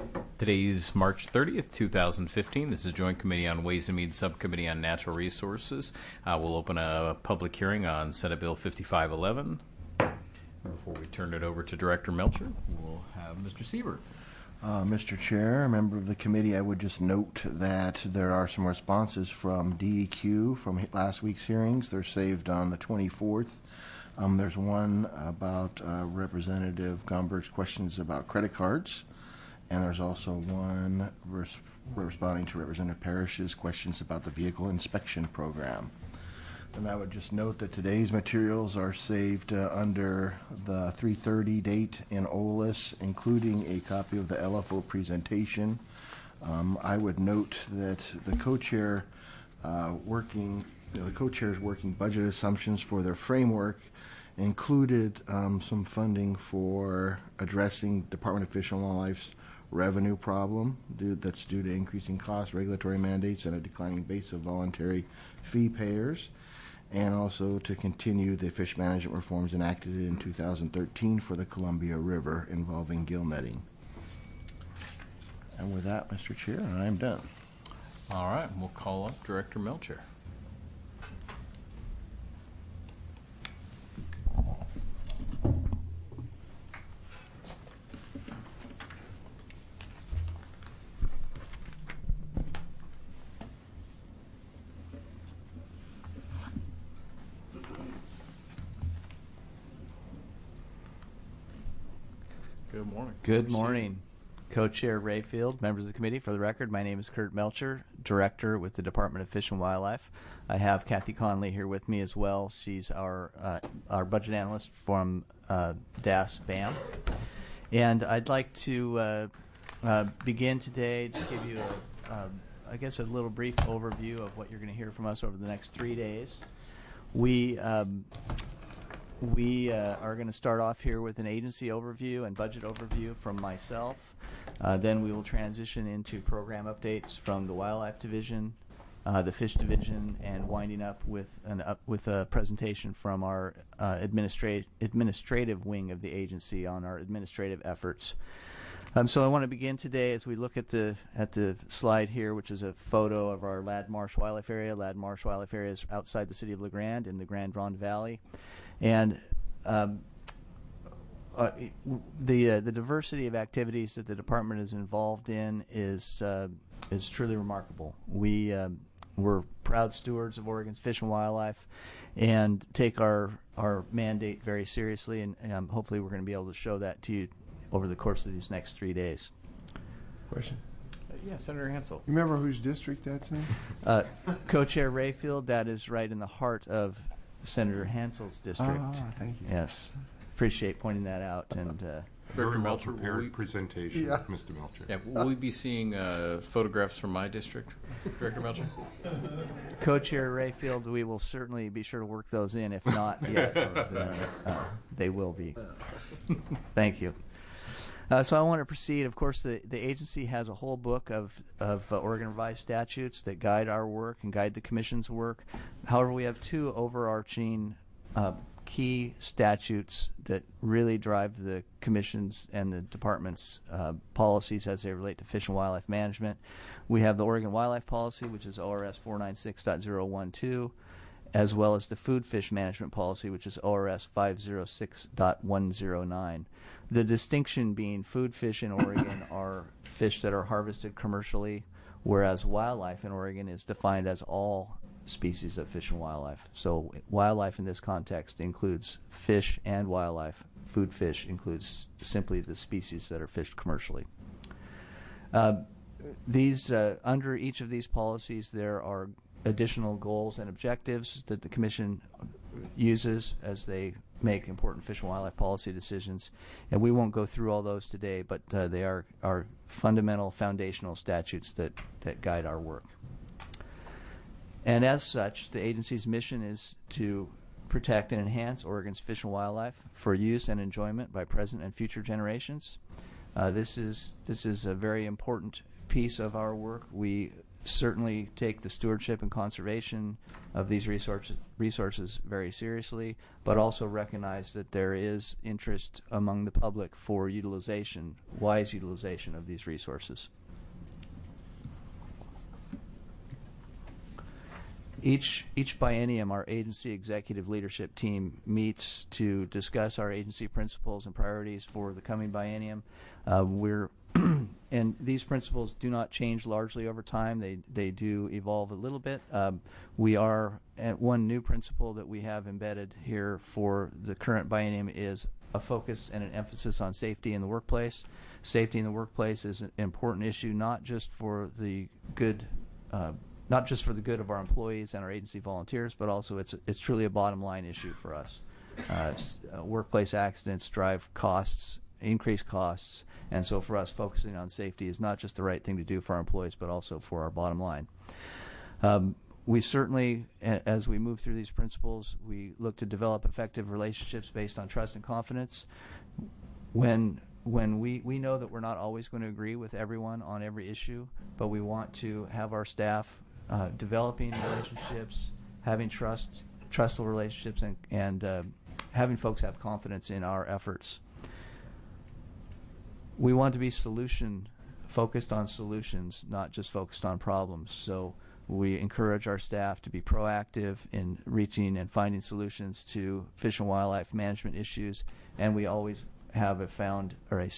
Today's March 30th, 2015. This is Joint Committee on Ways and Means, Subcommittee on Natural Resources. We'll open a public hearing on Senate Bill 5511. Before we turn it over to Director Melcher, we'll have Mr. Siebert. Mr. Chair, a member of the committee, I would just note that there are some responses from DEQ from last week's hearings. They're saved on the 24th. There's one about Representative Gomberg's questions about credit cards. And there's also one responding to Representative Parrish's questions about the vehicle inspection program. And I would just note that today's materials are saved under the 3:30 date in OLS, including a copy of the LFO presentation. I would note that the co-chair the co-chair's working budget assumptions for their framework included some funding for addressing Department of Fish and Wildlife's revenue problem that's due to increasing costs, regulatory mandates, and a declining base of voluntary fee payers, and also to continue the fish management reforms enacted in 2013 for the Columbia River involving gill netting. And with that, Mr. Chair, I am done. All right, we'll call up Director Melcher. Good morning. Good morning, Co-Chair Rayfield, members of the committee. For the record, my name is Kurt Melcher, Director with the Department of Fish and Wildlife. I have Kathy Conley here with me as well. She's our budget analyst from DAS-BAM. And I'd like to begin today, just give you, I guess, a little brief overview of what you're going to hear from us over the next 3 days. We are going to start off here with an agency overview and budget overview from myself. Then we will transition into program updates from the Wildlife Division, the Fish Division, and winding up with a presentation from our administrative wing of the agency on our administrative efforts. So I want to begin today as we look at the slide here, which is a photo of our Ladd Marsh Wildlife Area. Ladd Marsh Wildlife Area is outside the city of La Grande in the Grand Ronde Valley. And the diversity of activities that the department is involved in is truly remarkable. We're proud stewards of Oregon's fish and wildlife, and take our mandate very seriously. And hopefully, we're going to be able to show that to you over the course of these next 3 days. Question? Yeah, Senator Hansel. You remember whose district that's in? Co-Chair Rayfield, that is right in the heart of Senator Hansel's district. Thank you. Yes, appreciate pointing that out. And Very well prepared presentation, Mr. Melcher. Yeah, will we be seeing photographs from my district, Director Melcher? Co-Chair Rayfield, we will certainly be sure to work those in. If not yet, then, they will be. Thank you. So I want to proceed. Of course, the agency has a whole book of Oregon revised statutes that guide our work and guide the Commission's work. However, we have two overarching key statutes that really drive the Commission's and the Department's policies as they relate to fish and wildlife management. We have the Oregon Wildlife Policy, which is ORS 496.012, as well as the Food Fish Management Policy, which is ORS 506.109. The distinction being food fish in Oregon are fish that are harvested commercially, whereas wildlife in Oregon is defined as all species of fish and wildlife. So wildlife in this context includes fish and wildlife. Food fish includes simply the species that are fished commercially. Under each of these policies, there are additional goals and objectives that the Commission uses as they make important fish and wildlife policy decisions. And we won't go through all those today, but they are fundamental foundational statutes that guide our work. And as such, the agency's mission is to protect and enhance Oregon's fish and wildlife for use and enjoyment by present and future generations. This is a very important piece of our work. We certainly take the stewardship and conservation of these resources very seriously, but also recognize that there is interest among the public for wise utilization of these resources. Each biennium, our agency executive leadership team meets to discuss our agency principles and priorities for the coming biennium. And these principles do not change largely over time. They do evolve a little bit. We are at one new principle that we have embedded here for the current biennium is a focus and an emphasis on safety in the workplace. Safety in the workplace is an important issue, not just for the good of our employees and our agency volunteers, but also it's truly a bottom line issue for us. Workplace accidents drive increased costs, and so for us, focusing on safety is not just the right thing to do for our employees, but also for our bottom line. We certainly, as we move through these principles, we look to develop effective relationships based on trust and confidence. When we know that we're not always going to agree with everyone on every issue, but we want to have our staff developing relationships, having trustful relationships, and having folks have confidence in our efforts. We want to be focused on solutions, not just focused on problems. So we encourage our staff to be proactive in reaching and finding solutions to fish and wildlife management issues, and we always have a sound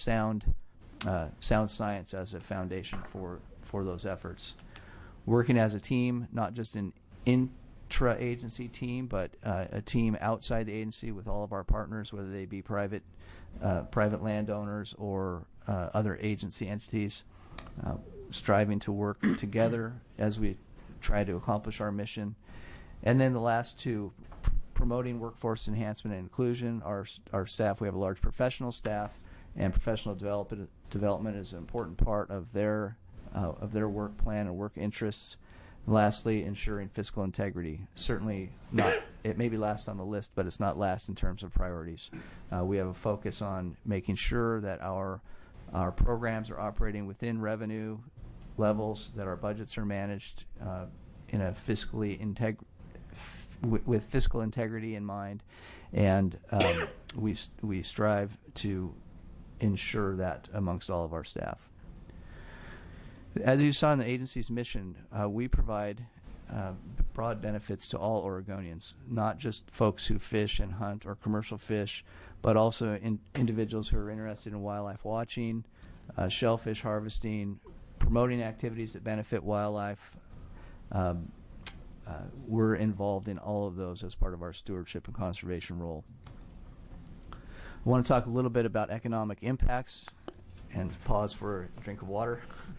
science as a foundation for those efforts. Working as a team, not just an intra-agency team, but a team outside the agency with all of our partners, whether they be private landowners or other agency entities, striving to work together as we try to accomplish our mission. And then the last two, promoting workforce enhancement and inclusion. Our staff, we have a large professional staff, and professional development is an important part of their work plan and work interests. And lastly, ensuring fiscal integrity. Certainly not, it may be last on the list, but it's not last in terms of priorities. We have a focus on making sure that our programs are operating within revenue levels, that our budgets are managed in a with fiscal integrity in mind, and we strive to ensure that amongst all of our staff. As you saw in the agency's mission, we provide broad benefits to all Oregonians, not just folks who fish and hunt or commercial fish, but also individuals who are interested in wildlife watching, shellfish harvesting, promoting activities that benefit wildlife. We're involved in all of those as part of our stewardship and conservation role. I want to talk a little bit about economic impacts, and pause for a drink of water.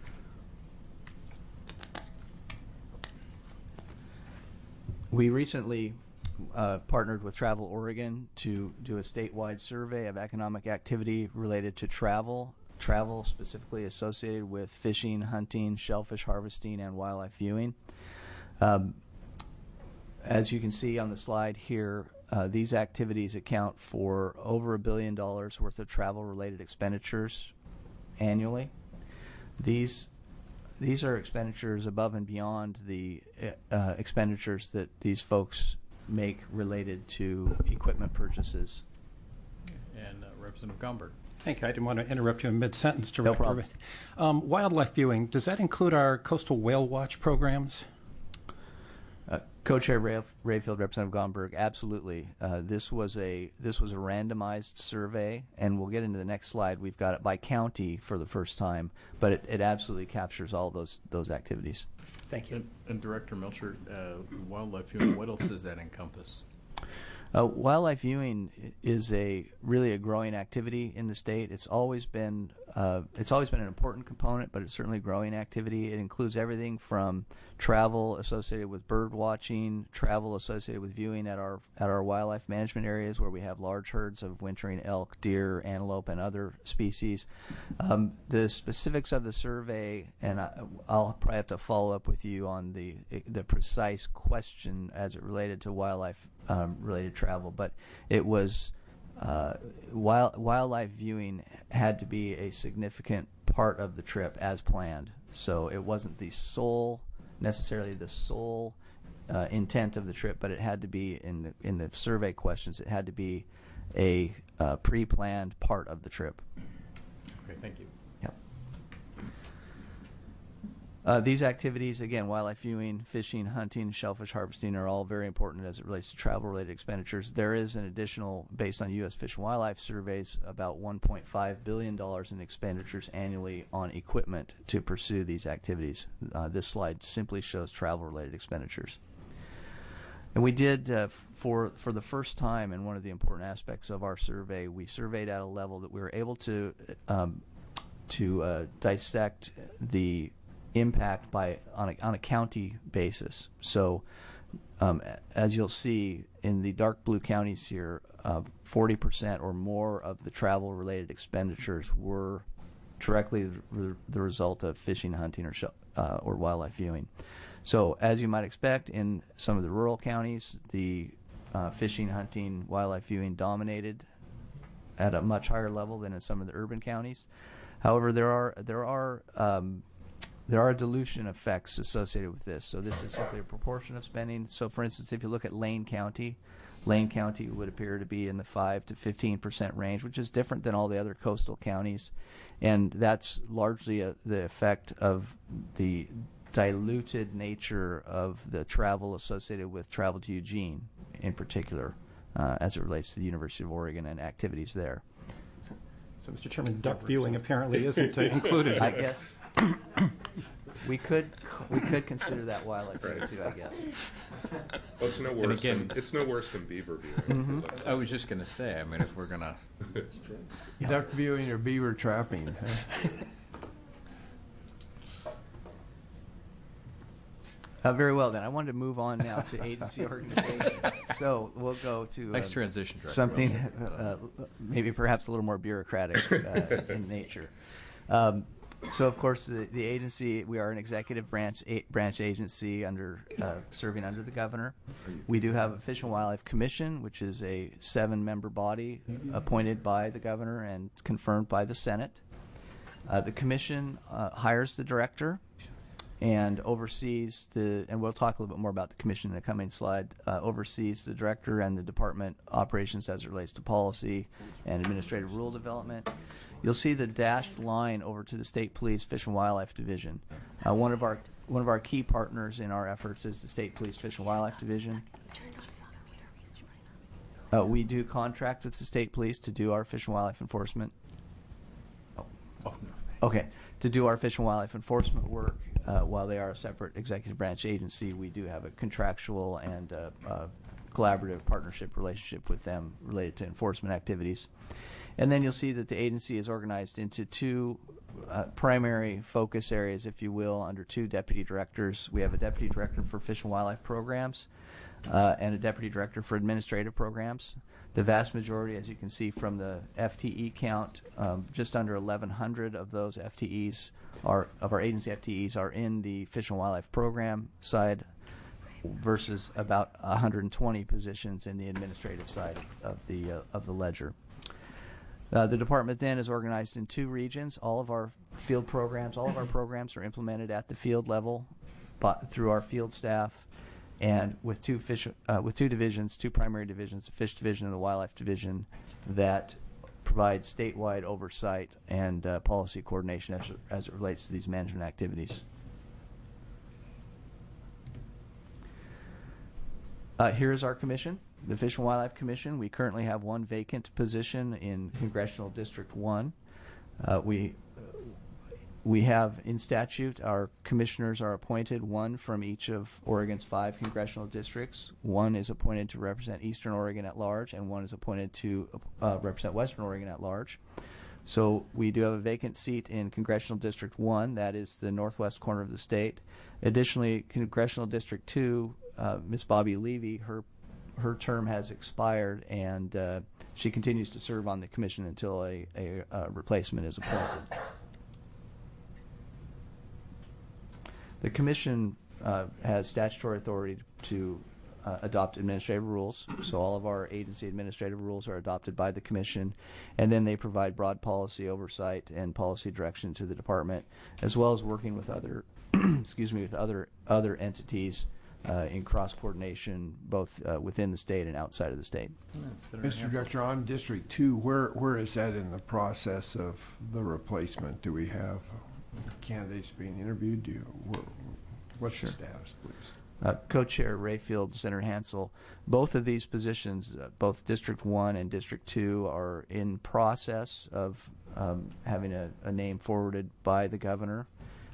We recently partnered with Travel Oregon to do a statewide survey of economic activity related to travel specifically associated with fishing, hunting, shellfish harvesting, and wildlife viewing. As you can see on the slide here, these activities account for over $1 billion worth of travel-related expenditures annually. These are expenditures above and beyond the expenditures that these folks make related to equipment purchases. And Representative Gomberg. Thank you. I didn't want to interrupt you in mid-sentence, Director. No problem. Wildlife viewing, does that include our coastal whale watch programs? Co-Chair Rayfield, Representative Gomberg, absolutely. This was a randomized survey, and we'll get into the next slide. We've got it by county for the first time, but it absolutely captures all those activities. Thank you. And Director Melcher, wildlife viewing, what else does that encompass? Wildlife viewing is really a growing activity in the state. It's always been an important component, but it's certainly a growing activity. It includes everything from travel associated with bird watching, travel associated with viewing at our wildlife management areas where we have large herds of wintering elk, deer, antelope, and other species. The specifics of the survey, and I'll probably have to follow up with you on the precise question as it related to wildlife related travel, but it was wildlife viewing had to be a significant part of the trip as planned. So it wasn't the sole necessarily the sole intent of the trip, but it had to be in the survey questions. It had to be a pre-planned part of the trip. Okay, thank you. These activities, again, wildlife viewing, fishing, hunting, shellfish harvesting, are all very important as it relates to travel-related expenditures. There is an additional, based on U.S. Fish and Wildlife surveys, about $1.5 billion in expenditures annually on equipment to pursue these activities. This slide simply shows travel-related expenditures. And we did, for the first time, in one of the important aspects of our survey, we surveyed at a level that we were able to dissect the impact on a county basis. So, as you'll see in the dark blue counties here, 40% or more of the travel-related expenditures were directly the result of fishing, hunting, or wildlife viewing. So, as you might expect, in some of the rural counties, the fishing, hunting, wildlife viewing dominated at a much higher level than in some of the urban counties. However, there are dilution effects associated with this. So this is simply a proportion of spending. So, for instance, if you look at Lane County would appear to be in the 5 to 15% range, which is different than all the other coastal counties, and that's largely the effect of the diluted nature of the travel associated with travel to Eugene, in particular, as it relates to the University of Oregon and activities there. So, Mr. Chairman, duck viewing apparently isn't included. I guess we could consider that wildlife viewing too, I guess. Well, it's no worse. It's no worse than beaver viewing. I was just going to say, I mean, if we're going to... Duck viewing or beaver trapping. Very well, then. I wanted to move on now to agency organization. So we'll go to Nice transition, Director. something maybe perhaps a little more bureaucratic in nature. So, of course, the agency, we are an executive branch agency serving under the governor. We do have a Fish and Wildlife Commission, which is a 7-member body appointed by the governor and confirmed by the Senate. The commission hires the director and oversees and we'll talk a little bit more about the commission in a coming slide, oversees the director and the department operations as it relates to policy and administrative rule development. You'll see the dashed line over to the State Police Fish and Wildlife Division. One of our key partners in our efforts is the State Police Fish and Wildlife Division. We do contract with the State Police to do our fish and wildlife enforcement. Okay, to do our fish and wildlife enforcement work. While they are a separate executive branch agency, we do have a contractual and collaborative partnership relationship with them related to enforcement activities. And then you'll see that the agency is organized into 2 primary focus areas, if you will, under 2 deputy directors. We have a deputy director for fish and wildlife programs and a deputy director for administrative programs. The vast majority, as you can see from the FTE count, just under 1,100 of those FTEs of our agency FTEs are in the fish and wildlife program side, versus about 120 positions in the administrative side of the ledger. The department then is organized in 2 regions. All of our programs are implemented at the field level, through our field staff, and with 2 divisions, 2 primary divisions, the Fish Division and the Wildlife Division, that provide statewide oversight and policy coordination as it relates to these management activities. Here's our commission, the Fish and Wildlife Commission. We currently have 1 vacant position in Congressional District 1. We have, in statute, our commissioners are appointed, 1 from each of Oregon's 5 congressional districts. 1 is appointed to represent Eastern Oregon at large, and 1 is appointed to represent Western Oregon at large. So we do have a vacant seat in Congressional District 1, that is the northwest corner of the state. Additionally, Congressional District 2, Ms. Bobby Levy, her term has expired, and she continues to serve on the commission until a replacement is appointed. The commission has statutory authority to adopt administrative rules, so all of our agency administrative rules are adopted by the commission, and then they provide broad policy oversight and policy direction to the department, as well as working with other excuse me, with other entities in cross coordination, both within the state and outside of the state. Mr. Director, on District 2, where is that in the process of the replacement? Do we have candidates being interviewed? What's the status, please? Co-Chair Rayfield, Senator Hansel, both of these positions, both District 1 and District 2, are in process of having a name forwarded by the governor.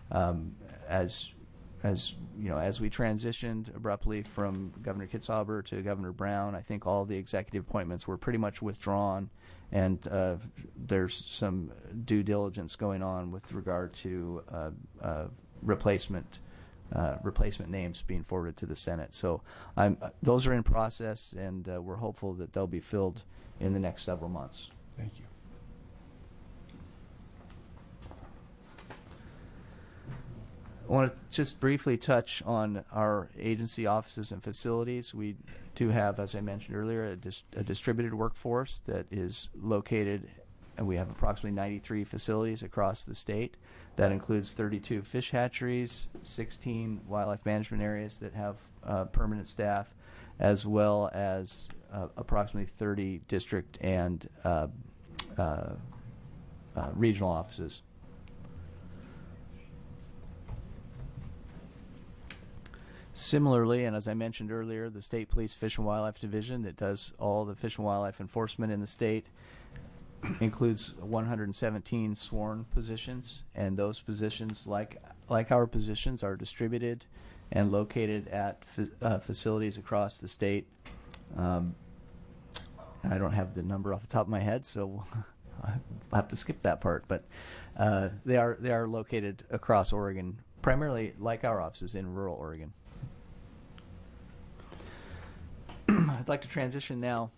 As you know, as we transitioned abruptly from Governor Kitzhaber to Governor Brown, I think all the executive appointments were pretty much withdrawn, and there's some due diligence going on with regard to replacement names being forwarded to the Senate. So those are in process, and we're hopeful that they'll be filled in the next several months. Thank you. I want to just briefly touch on our agency offices and facilities. We do have, as I mentioned earlier, a distributed workforce that is located, and we have approximately 93 facilities across the state. That includes 32 fish hatcheries, 16 wildlife management areas that have permanent staff, as well as approximately 30 district and regional offices. Similarly, and as I mentioned earlier, the State Police Fish and Wildlife Division that does all the fish and wildlife enforcement in the state includes 117 sworn positions, and those positions, like our positions, are distributed and located at facilities across the state. I don't have the number off the top of my head, so I'll have to skip that part. But they are located across Oregon, primarily like our offices in rural Oregon. I'd like to transition now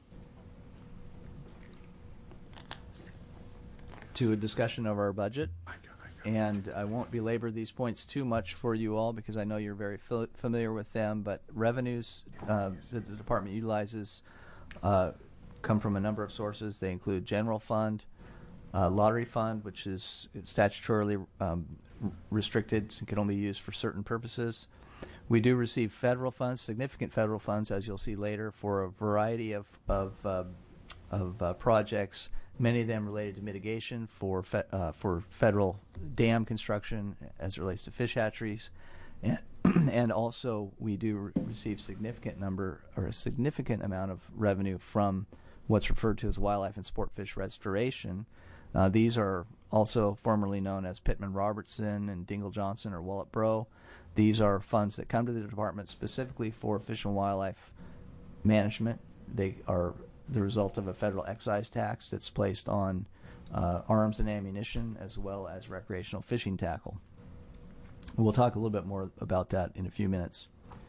to a discussion of our budget. And I won't belabor these points too much for you all because I know you're very familiar with them, but revenues that the department utilizes come from a number of sources. They include general fund, lottery fund, which is statutorily restricted and can only be used for certain purposes. We do receive federal funds, significant federal funds, as you'll see later, for a variety of projects, many of them related to mitigation for federal dam construction as it relates to fish hatcheries. And also we do receive a significant amount of revenue from what's referred to as wildlife and sport fish restoration. These are also formerly known as Pittman-Robertson and Dingle-Johnson or Wallet-Bro. These are funds that come to the department specifically for fish and wildlife management. They are the result of a federal excise tax that's placed on arms and ammunition as well as recreational fishing tackle. We'll talk a little bit more about that in a few minutes.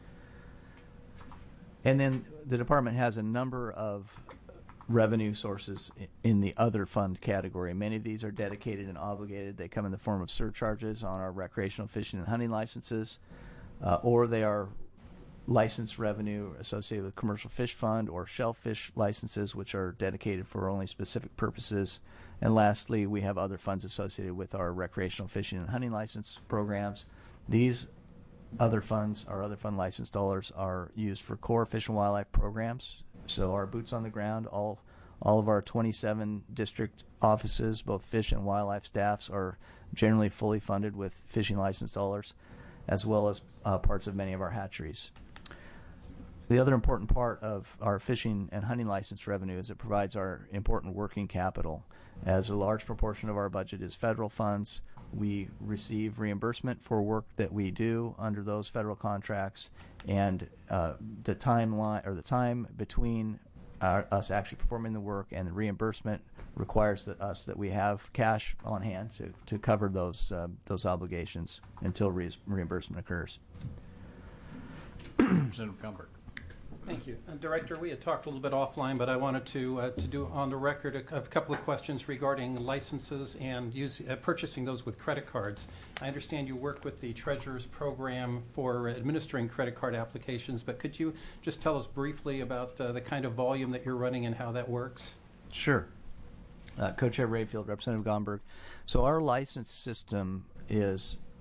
And then the department has a number of revenue sources in the other fund category. Many of these are dedicated and obligated. They come in the form of surcharges on our recreational fishing and hunting licenses, or they are license revenue associated with commercial fish fund or shellfish licenses, which are dedicated for only specific purposes. And lastly, we have other funds associated with our recreational fishing and hunting license programs. These other funds, our other fund license dollars, are used for core fish and wildlife programs. So our boots on the ground, all of our 27 district offices, both fish and wildlife staffs, are generally fully funded with fishing license dollars, as well as parts of many of our hatcheries. The other important part of our fishing and hunting license revenue is it provides our important working capital. As a large proportion of our budget is federal funds, we receive reimbursement for work that we do under those federal contracts, and the time between us actually performing the work and the reimbursement requires that we have cash on hand to cover those obligations until reimbursement occurs. Representative Gumberg. Thank you. Director, we had talked a little bit offline, but I wanted to do on the record a couple of questions regarding licenses and purchasing those with credit cards. I understand you work with the Treasurer's Program for administering credit card applications, but could you just tell us briefly about the kind of volume that you're running and how that works? Sure. Co-Chair Rayfield, Representative Gomberg. So our license system is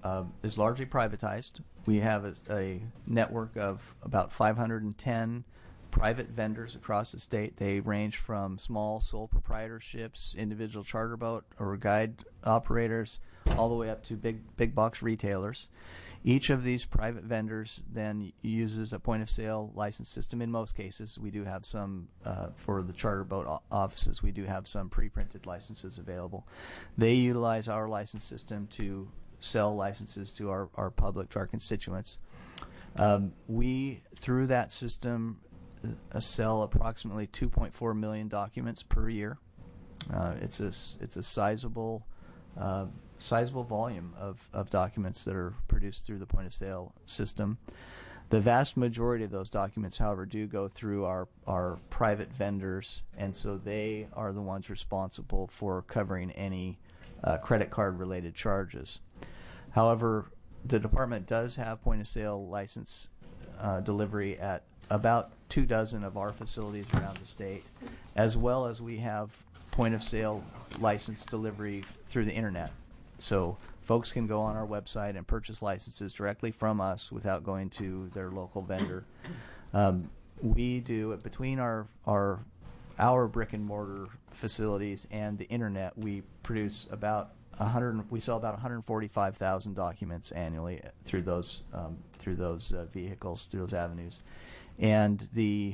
is largely privatized. We have a network of about 510 private vendors across the state. They range from small sole proprietorships, individual charter boat or guide operators, all the way up to big box retailers. Each of these private vendors then uses a point-of-sale license system. In most cases, we do have some, for the charter boat offices, we do have some pre-printed licenses available. They utilize our license system to sell licenses to our public, to our constituents. We, through that system, sell approximately 2.4 million documents per year. It's a sizable volume of documents that are produced through the point-of-sale system. The vast majority of those documents, however, do go through our private vendors, and so they are the ones responsible for covering any credit card-related charges. However, the department does have point-of-sale license delivery at about 24 of our facilities around the state, as well as we have point-of-sale license delivery through the internet. So folks can go on our website and purchase licenses directly from us without going to their local vendor. We do, between our brick and mortar facilities and the internet, we produce about we sell about 145,000 documents annually through those vehicles, through those avenues, and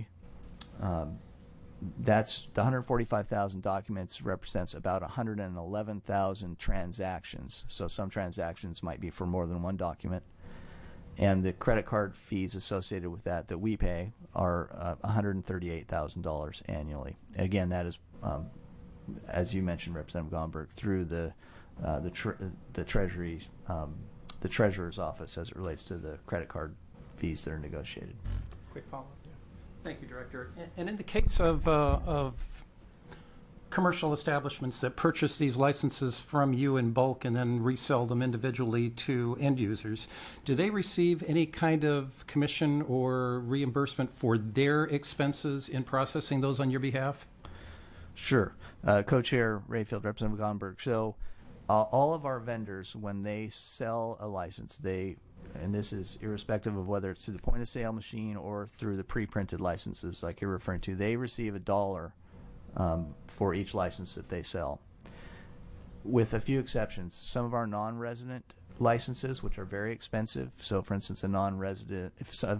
that's the 145,000 documents represents about 111,000 transactions. So some transactions might be for more than one document, and the credit card fees associated with that we pay are $138,000 annually. Again, that is, as you mentioned, Representative Gomberg, through the Treasury's, the Treasurer's office as it relates to the credit card fees that are negotiated. Quick follow-up. Yeah. Thank you, Director. And in the case of commercial establishments that purchase these licenses from you in bulk and then resell them individually to end users, do they receive any kind of commission or reimbursement for their expenses in processing those on your behalf? Sure. Co-Chair Rayfield, Representative Gomberg. So all of our vendors, when they sell a license, and this is irrespective of whether it's through the point-of-sale machine or through the pre-printed licenses like you're referring to, they receive $1 for each license that they sell. With a few exceptions, some of our non-resident licenses, which are very expensive. So, for instance, if a non-resident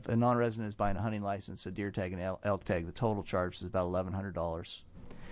is buying a hunting license, a deer tag, and elk tag, the total charge is about $1,100.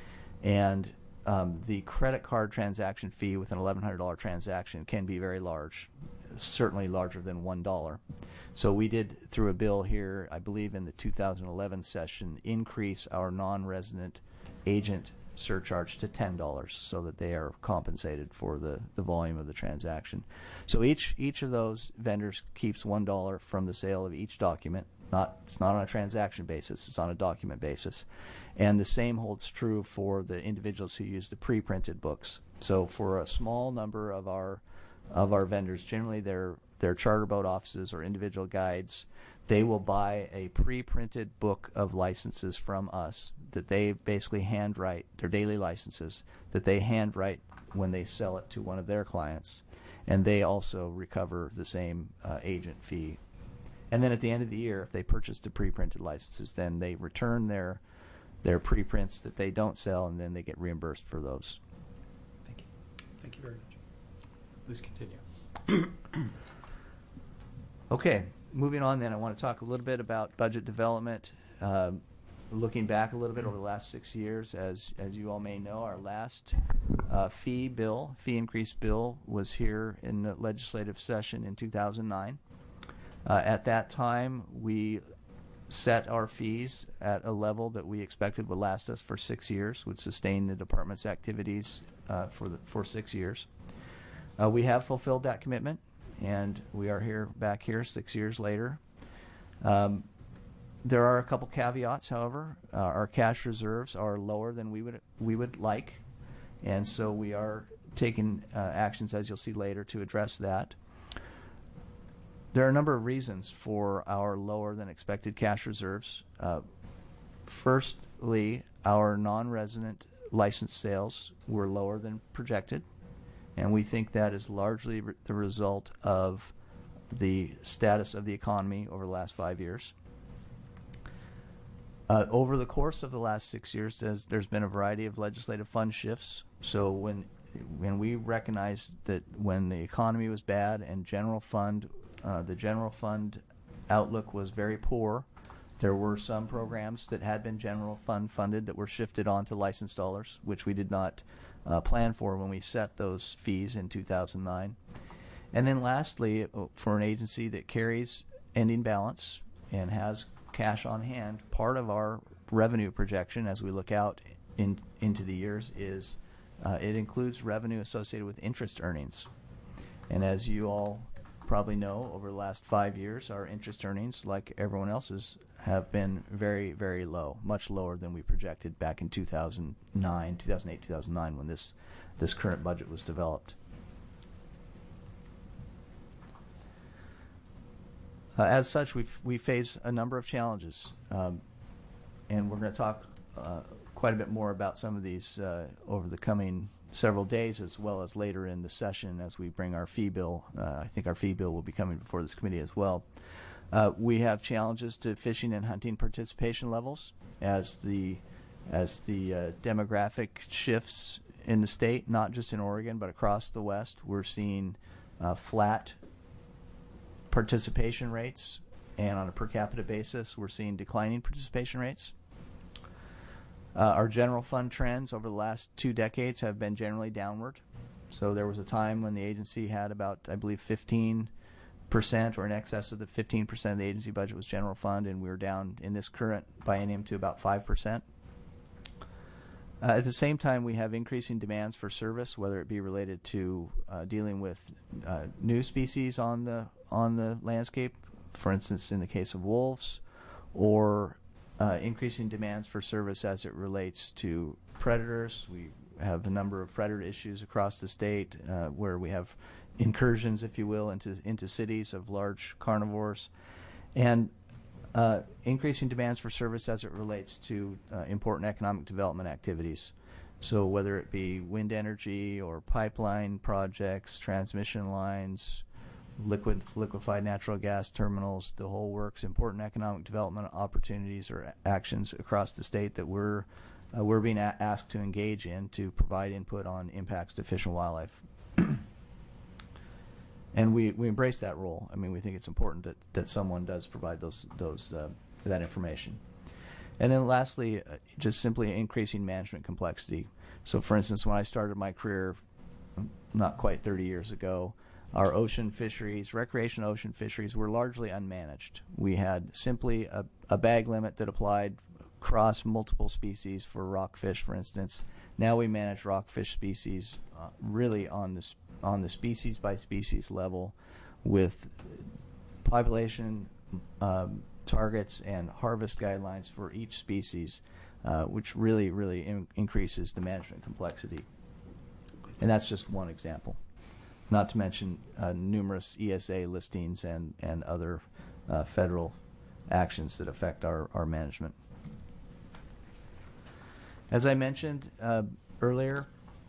And the credit card transaction fee with an $1,100 transaction can be very large, certainly larger than $1. So we did, through a bill here, I believe in the 2011 session, increase our non-resident agent surcharge to $10 so that they are compensated for the volume of the transaction. So each of those vendors keeps $1 from the sale of each document. It's not on a transaction basis, it's on a document basis. And the same holds true for the individuals who use the pre-printed books. So for a small number of our vendors, generally they're charter boat offices or individual guides, they will buy a pre-printed book of licenses from us that they basically handwrite, their daily licenses, that they handwrite when they sell it to one of their clients. And they also recover the same agent fee. And then at the end of the year, if they purchase the pre-printed licenses, then they return their preprints that they don't sell, and then they get reimbursed for those. Thank you. Thank you very much. Please continue. Okay, moving on then, I want to talk a little bit about budget development. Looking back a little bit over the last 6 years, as you all may know, our last fee increase bill was here in the legislative session in 2009. At that time, we set our fees at a level that we expected would last us for 6 years, would sustain the department's activities for 6 years. We have fulfilled that commitment, and we are back here 6 years later. There are a couple caveats, however. Our cash reserves are lower than we would like, and so we are taking actions, as you'll see later, to address that. There are a number of reasons for our lower than expected cash reserves. Firstly, our non-resident license sales were lower than projected, and we think that is largely the result of the status of the economy over the last 5 years. Over the course of the last 6 years, there's been a variety of legislative fund shifts. So when we recognized that when the economy was bad and the general fund outlook was very poor, there were some programs that had been general fund funded that were shifted onto license dollars, which we did not plan for when we set those fees in 2009. And then lastly, for an agency that carries ending balance and has cash on hand, part of our revenue projection as we look out into the years is it includes revenue associated with interest earnings. And as you all probably know, over the last 5 years, our interest earnings, like everyone else's, have been very, very low, much lower than we projected back in 2008, 2009, when this current budget was developed. As such, we face a number of challenges, and we're going to talk quite a bit more about some of these over the coming several days, as well as later in the session as we bring our fee bill. I think our fee bill will be coming before this committee as well. We have challenges to fishing and hunting participation levels as the demographic shifts in the state, not just in Oregon but across the West. We're seeing flat participation rates, and on a per capita basis, we're seeing declining participation rates. Our general fund trends over the last 2 decades have been generally downward. So there was a time when the agency had about, I believe, 15% or in excess of the 15% of the agency budget was general fund, and we were down in this current biennium to about 5%. At the same time, we have increasing demands for service, whether it be related to dealing with new species on the landscape, for instance, in the case of wolves, or increasing demands for service as it relates to predators. We have a number of predator issues across the state where we have incursions, if you will, into cities of large carnivores, and increasing demands for service as it relates to important economic development activities. So whether it be wind energy or pipeline projects, transmission lines, liquefied natural gas terminals, the whole works, important economic development opportunities or actions across the state that we're being asked to engage in to provide input on impacts to fish and wildlife. And we embrace that role. I mean, we think it's important that someone does provide that information. And then lastly, just simply increasing management complexity. So for instance, when I started my career not quite 30 years ago, our ocean fisheries, recreation ocean fisheries, were largely unmanaged. We had simply a bag limit that applied across multiple species for rockfish, for instance. Now we manage rockfish species really on the species by species level with population targets and harvest guidelines for each species, which really increases the management complexity. And that's just one example, not to mention numerous ESA listings and other federal actions that affect our management. As I mentioned earlier,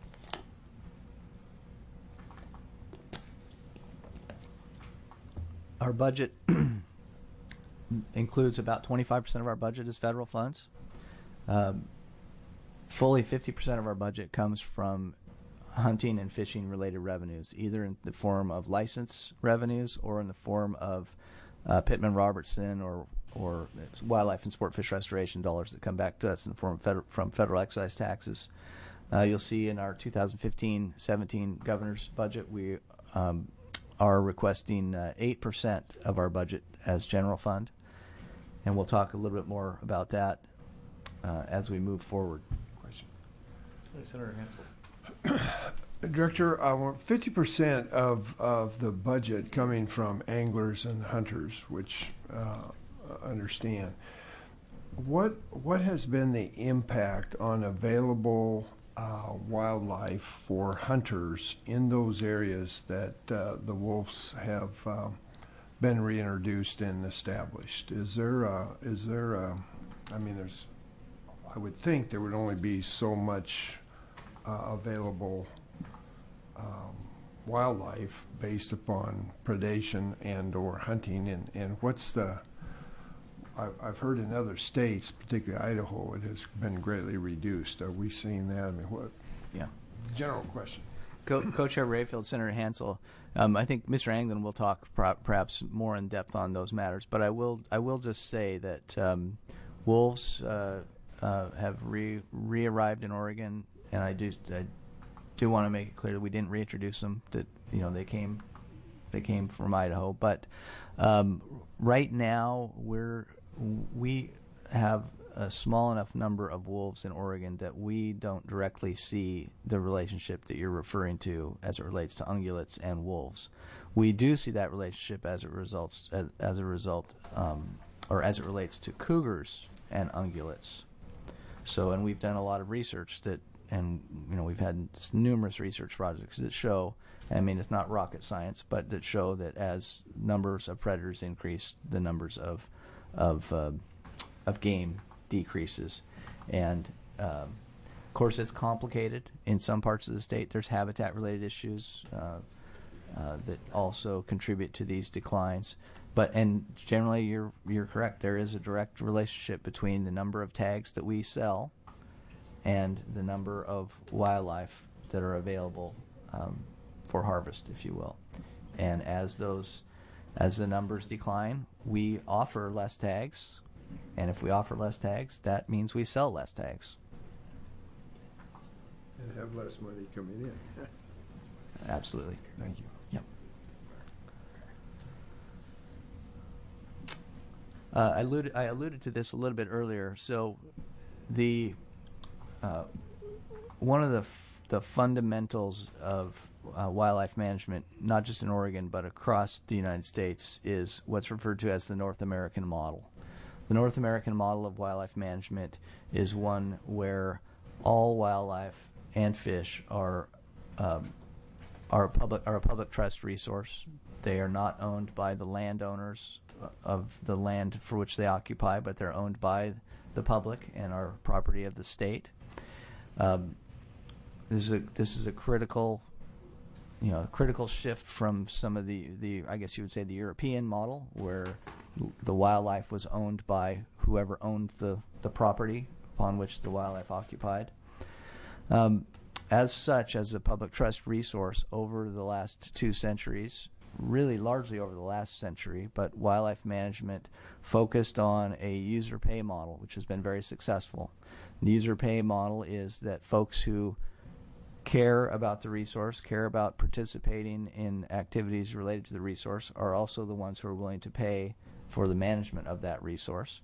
our budget includes about 25% of our budget is federal funds. Fully 50% of our budget comes from hunting and fishing related revenues, either in the form of license revenues or in the form of Pittman-Robertson or wildlife and sport fish restoration dollars that come back to us in the form of from federal excise taxes. You'll see in our 2015-17 governor's budget, we are requesting 8% of our budget as general fund, and we'll talk a little bit more about that as we move forward. Question. Senator Hansel. Director, 50% of the budget coming from anglers and hunters, which understand. What has been the impact on available wildlife for hunters in those areas that the wolves have been reintroduced and established? Is there I mean, I would think there would only be so much available wildlife based upon predation and or hunting, and what's the I've heard in other states, particularly Idaho, it has been greatly reduced. Are we seeing that? I mean, what? Yeah. General question. Co-Chair Rayfield, Senator Hansel, I think Mr. Anglin will talk perhaps more in depth on those matters, but I will just say that wolves have re-arrived in Oregon, and I do want to make it clear that we didn't reintroduce them. That they came from Idaho, but right now we have a small enough number of wolves in Oregon that we don't directly see the relationship that you're referring to as it relates to ungulates and wolves. We do see that relationship as it relates to cougars and ungulates. So, and we've done a lot of research we've had numerous research projects that show, I mean, it's not rocket science, but that show that as numbers of predators increase, the numbers of game decreases. And of course, it's complicated. In some parts of the state, there's habitat-related issues that also contribute to these declines. And generally, you're correct. There is a direct relationship between the number of tags that we sell and the number of wildlife that are available for harvest, if you will. And as the numbers decline, we offer less tags. And if we offer less tags, that means we sell less tags. And have less money coming in. Absolutely. Thank you. Yep. I alluded to this a little bit earlier. So, one of the fundamentals of wildlife management, not just in Oregon but across the United States, is what's referred to as the North American model. The North American model of wildlife management is one where all wildlife and fish are a public trust resource. They are not owned by the landowners of the land for which they occupy, but they're owned by the public and are property of the state. This is a critical shift from some of the I guess you would say the European model, where the wildlife was owned by whoever owned the property upon which the wildlife occupied. As such, as a public trust resource over the last 2 centuries, really largely over the last century, but wildlife management focused on a user pay model, which has been very successful. The user pay model is that folks who care about the resource, care about participating in activities related to the resource, are also the ones who are willing to pay for the management of that resource.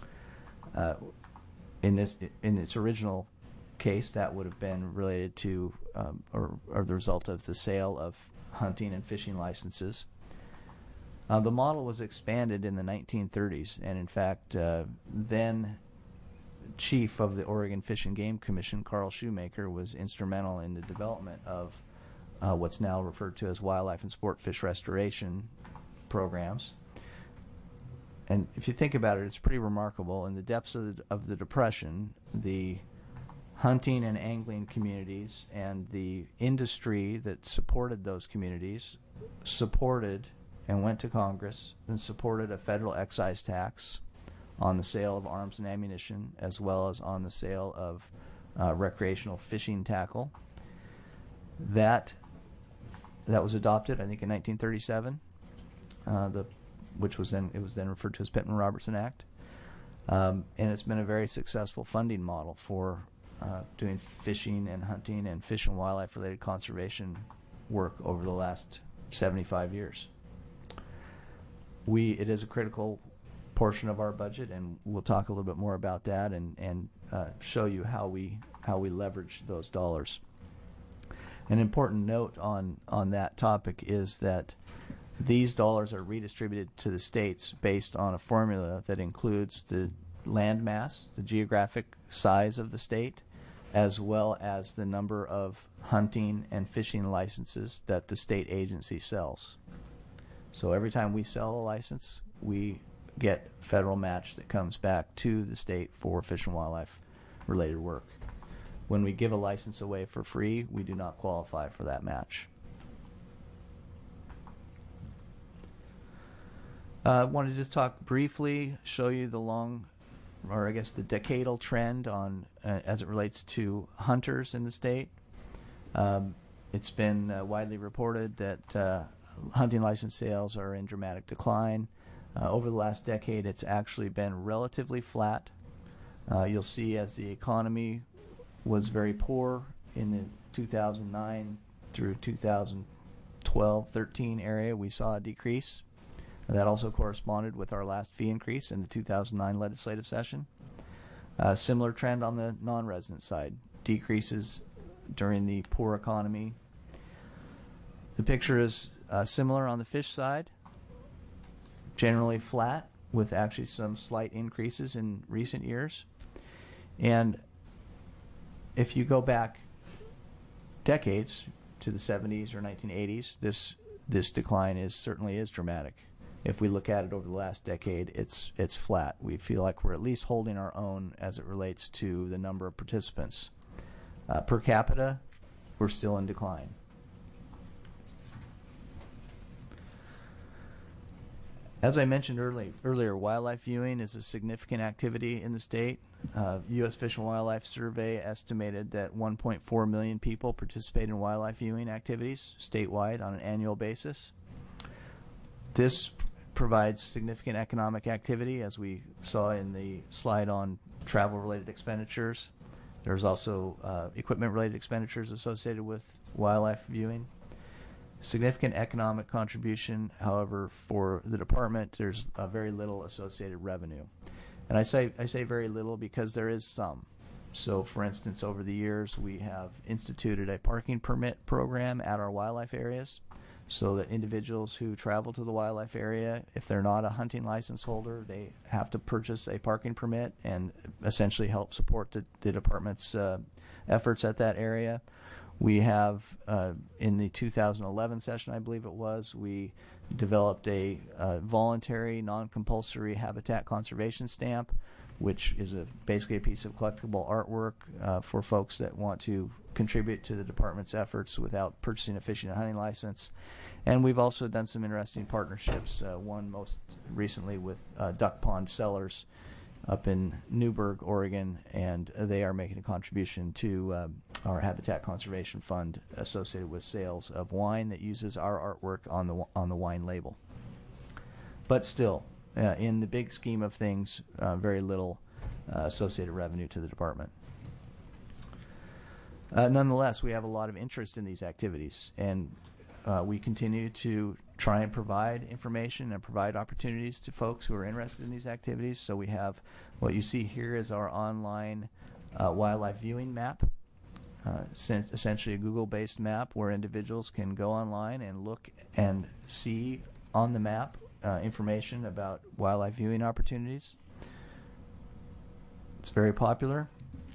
In its original case, that would have been related to or the result of the sale of hunting and fishing licenses. The model was expanded in the 1930s, and in fact, then chief of the Oregon Fish and Game Commission, Carl Shoemaker, was instrumental in the development of what's now referred to as wildlife and sport fish restoration programs. And if you think about it, it's pretty remarkable. In the depths of the Depression, the hunting and angling communities and the industry that supported those communities supported and went to Congress and supported a federal excise tax on the sale of arms and ammunition, as well as on the sale of recreational fishing tackle. That was adopted, I think, in 1937. Which was then referred to as Pittman-Robertson Act, and it's been a very successful funding model for doing fishing and hunting and fish and wildlife related conservation work over the last 75 years. It is a critical portion of our budget, and we'll talk a little bit more about that and show you how we leverage those dollars. An important note on that topic is that these dollars are redistributed to the states based on a formula that includes the land mass, the geographic size of the state, as well as the number of hunting and fishing licenses that the state agency sells. So every time we sell a license, we get federal match that comes back to the state for fish and wildlife related work. when we give a license away for free, we do not qualify for that match. I wanted to just talk briefly, show you the the decadal trend on as it relates to hunters in the state. It's been widely reported that hunting license sales are in dramatic decline. Over the last decade, it's actually been relatively flat. You'll see as the economy was very poor in the 2009 through 2012-13 area, we saw a decrease. That also corresponded with our last fee increase in the 2009 legislative session. Similar trend on the non-resident side, decreases during the poor economy. The picture is similar on the fish side, generally flat with actually some slight increases in recent years. And if you go back decades to the 70s or 1980s, this decline certainly is dramatic. If we look at it over the last decade, it's flat. We feel like we're at least holding our own as it relates to the number of participants. Per capita, we're still in decline. As I mentioned earlier, wildlife viewing is a significant activity in the state. U.S. Fish and Wildlife Survey estimated that 1.4 million people participate in wildlife viewing activities statewide on an annual basis. This provides significant economic activity, as we saw in the slide on travel-related expenditures. There's also equipment-related expenditures associated with wildlife viewing. Significant economic contribution, however, for the department, there's very little associated revenue. And I say very little because there is some. So, for instance, over the years, we have instituted a parking permit program at our wildlife areas so that individuals who travel to the wildlife area, if they're not a hunting license holder, they have to purchase a parking permit and essentially help support the department's efforts at that area. We have, in the 2011 session, I believe it was, we developed a voluntary, non-compulsory habitat conservation stamp, which is basically a piece of collectible artwork for folks that want to contribute to the department's efforts without purchasing a fishing and hunting license. And we've also done some interesting partnerships, one most recently with Duck Pond Cellars up in Newburgh, Oregon, and they are making a contribution to our Habitat Conservation Fund associated with sales of wine that uses our artwork on the wine label. But still, in the big scheme of things, very little associated revenue to the department. Nonetheless, we have a lot of interest in these activities, and we continue to try and provide information and provide opportunities to folks who are interested in these activities. So we have what you see here is our online wildlife viewing map, essentially a Google-based map where individuals can go online and look and see on the map information about wildlife viewing opportunities. It's very popular.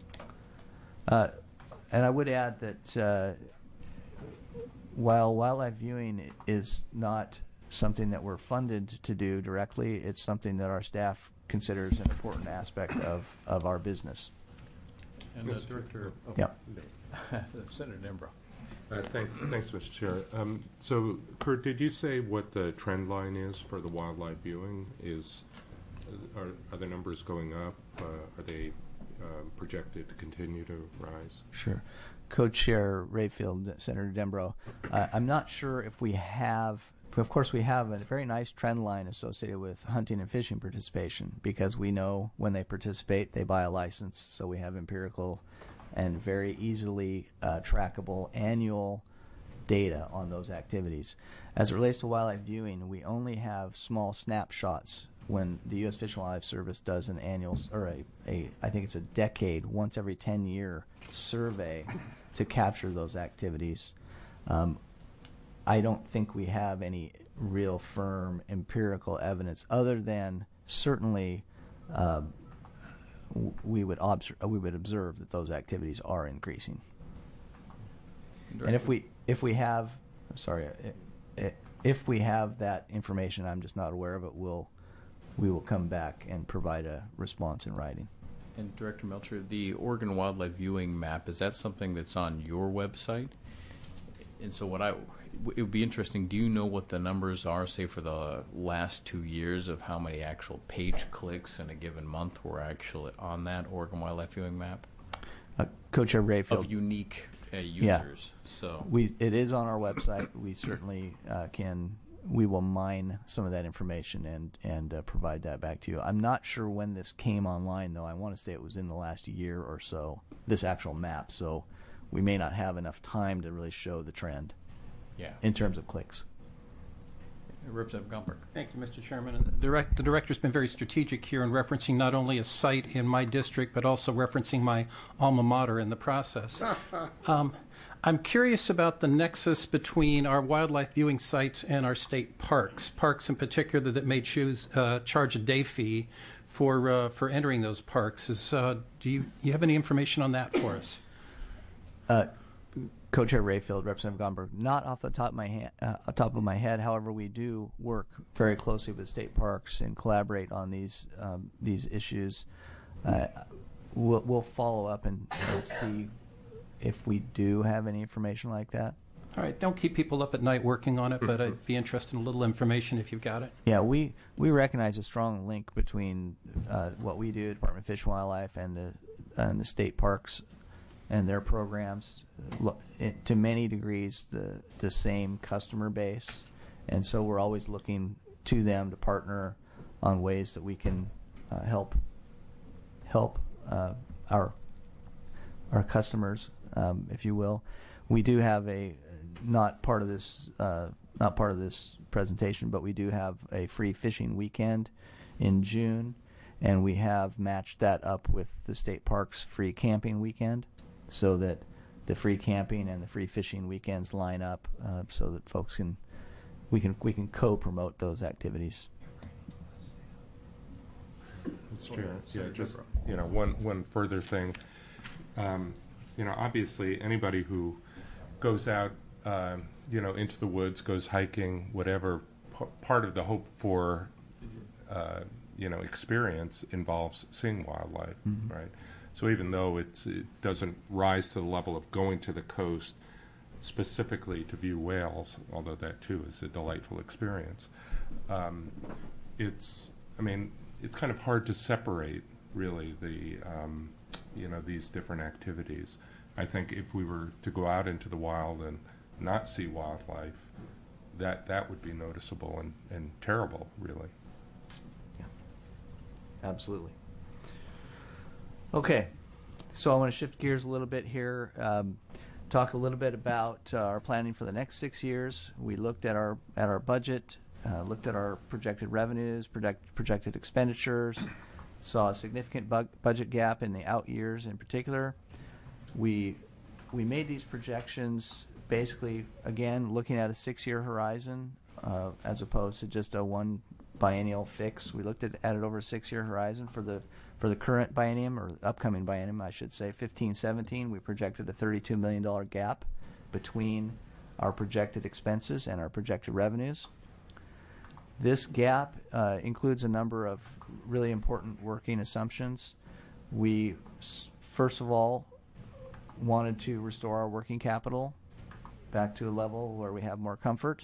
And I would add that while wildlife viewing is not something that we're funded to do directly, it's something that our staff considers an important aspect of our business. And Director, Senator Dembrow. Thanks, Mr. Chair. So, Kurt, did you say what the trend line is for the wildlife viewing? Are the numbers going up? Are they projected to continue to rise? Sure. Co-Chair Rayfield, Senator Dembrow. I'm not sure if we have, of course we have a very nice trend line associated with hunting and fishing participation because we know when they participate they buy a license, so we have empirical and very easily trackable annual data on those activities. As it relates to wildlife viewing, we only have small snapshots when the U.S. Fish and Wildlife Service does an annual, or I think it's a decade, once every 10-year survey to capture those activities. I don't think we have any real firm empirical evidence other than certainly we would observe that those activities are increasing. And if we have that information, I'm just not aware of it, we will come back and provide a response in writing. And Director Melcher, the Oregon Wildlife Viewing Map, is that something that's on your website? And so it would be interesting, do you know what the numbers are, say, for the last 2 years of how many actual page clicks in a given month were actually on that Oregon Wildlife Viewing Map? Co-Chair Rayfield. Of unique users. So it is on our website. We certainly we will mine some of that information and provide that back to you. I'm not sure when this came online, though. I want to say it was in the last year or so, this actual map. So we may not have enough time to really show the trend in terms of clicks. Representative Gomberg. Thank you, Mr. Chairman. And the director's been very strategic here in referencing not only a site in my district, but also referencing my alma mater in the process. I'm curious about the nexus between our wildlife viewing sites and our state parks. Parks in particular that may charge a day fee for entering those parks. Do you have any information on that for us? Co-Chair Rayfield, Representative Gomberg, not off the top of my head. However, we do work very closely with state parks and collaborate on these issues. We'll follow up and see if we do have any information like that. All right. Don't keep people up at night working on it, but I'd be interested in a little information if you've got it. Yeah, we recognize a strong link between what we do, Department of Fish and Wildlife, and the state parks and their programs. To many degrees, the same customer base, and so we're always looking to them to partner on ways that we can help our customers, if you will. We do have not part of this presentation, but we do have a free fishing weekend in June, and we have matched that up with the state parks free camping weekend, so that the free camping and the free fishing weekends line up, so that we can co-promote those activities. That's true. Yeah, just one further thing. Obviously anybody who goes out, into the woods, goes hiking, whatever, part of the hope for, experience involves seeing wildlife, right? So even though it doesn't rise to the level of going to the coast specifically to view whales, although that too is a delightful experience, it's kind of hard to separate really these different activities. I think if we were to go out into the wild and not see wildlife, that would be noticeable and terrible, really. Yeah, absolutely. Okay, so I want to shift gears a little bit here, talk a little bit about our planning for the next 6 years. We looked at our budget, looked at our projected revenues, projected expenditures, saw a significant budget gap in the out years in particular. We made these projections basically, again, looking at a 6-year horizon as opposed to just a one biennial fix. We looked at it over a 6-year horizon for the current biennium, or upcoming biennium, I should say, 15-17. We projected a $32 million gap between our projected expenses and our projected revenues. This gap includes a number of really important working assumptions. We, first of all, wanted to restore our working capital back to a level where we have more comfort.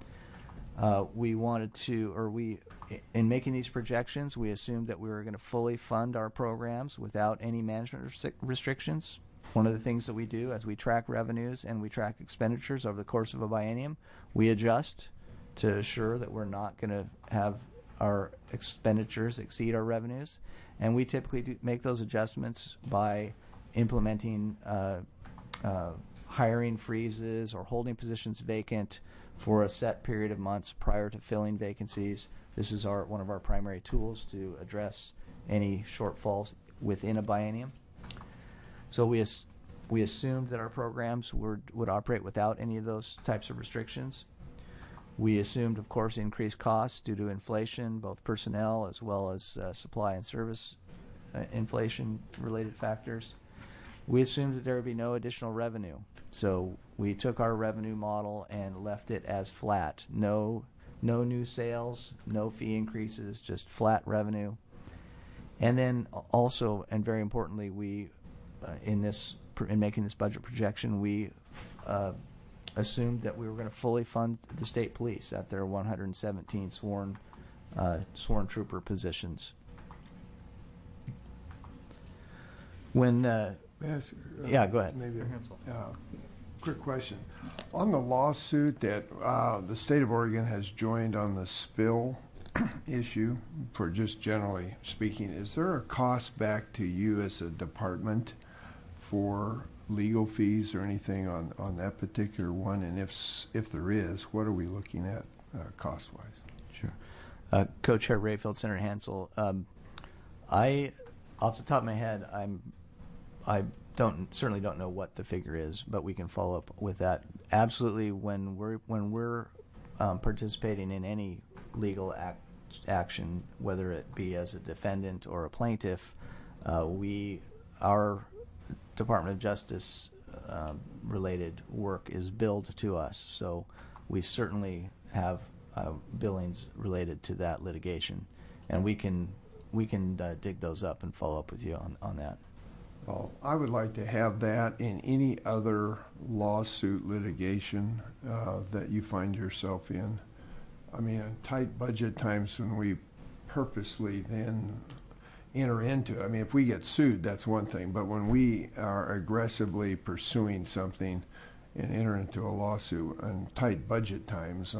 In making these projections, we assumed that we were going to fully fund our programs without any management restrictions. One of the things that we do as we track revenues and we track expenditures over the course of a biennium, we adjust to assure that we're not going to have our expenditures exceed our revenues. And we typically make those adjustments by implementing hiring freezes or holding positions vacant for a set period of months prior to filling vacancies. This is one of our primary tools to address any shortfalls within a biennium. So we assumed that our programs would operate without any of those types of restrictions. We assumed, of course, increased costs due to inflation, both personnel as well as supply and service inflation-related factors. We assumed that there would be no additional revenue. So we took our revenue model and left it as flat. No new sales, no fee increases, just flat revenue. And then also, and very importantly, we in making this budget projection, we assumed that we were going to fully fund the state police at their 117 sworn trooper positions. When Yes, yeah, go ahead. Maybe quick question. On the lawsuit that the state of Oregon has joined on the spill issue, for just generally speaking, is there a cost back to you as a department for legal fees or anything on that particular one? And if there is, what are we looking at cost-wise? Sure. Co-Chair Rayfield, Senator Hansel, I, off the top of my head, I certainly don't know what the figure is, but we can follow up with that. Absolutely, when we're participating in any legal action, whether it be as a defendant or a plaintiff, our Department of Justice related work is billed to us. So we certainly have billings related to that litigation, and we can dig those up and follow up with you on that. Well, I would like to have that in any other lawsuit litigation that you find yourself in. I mean, in tight budget times when we purposely then enter into, I mean, if we get sued, that's one thing, but when we are aggressively pursuing something and enter into a lawsuit in tight budget times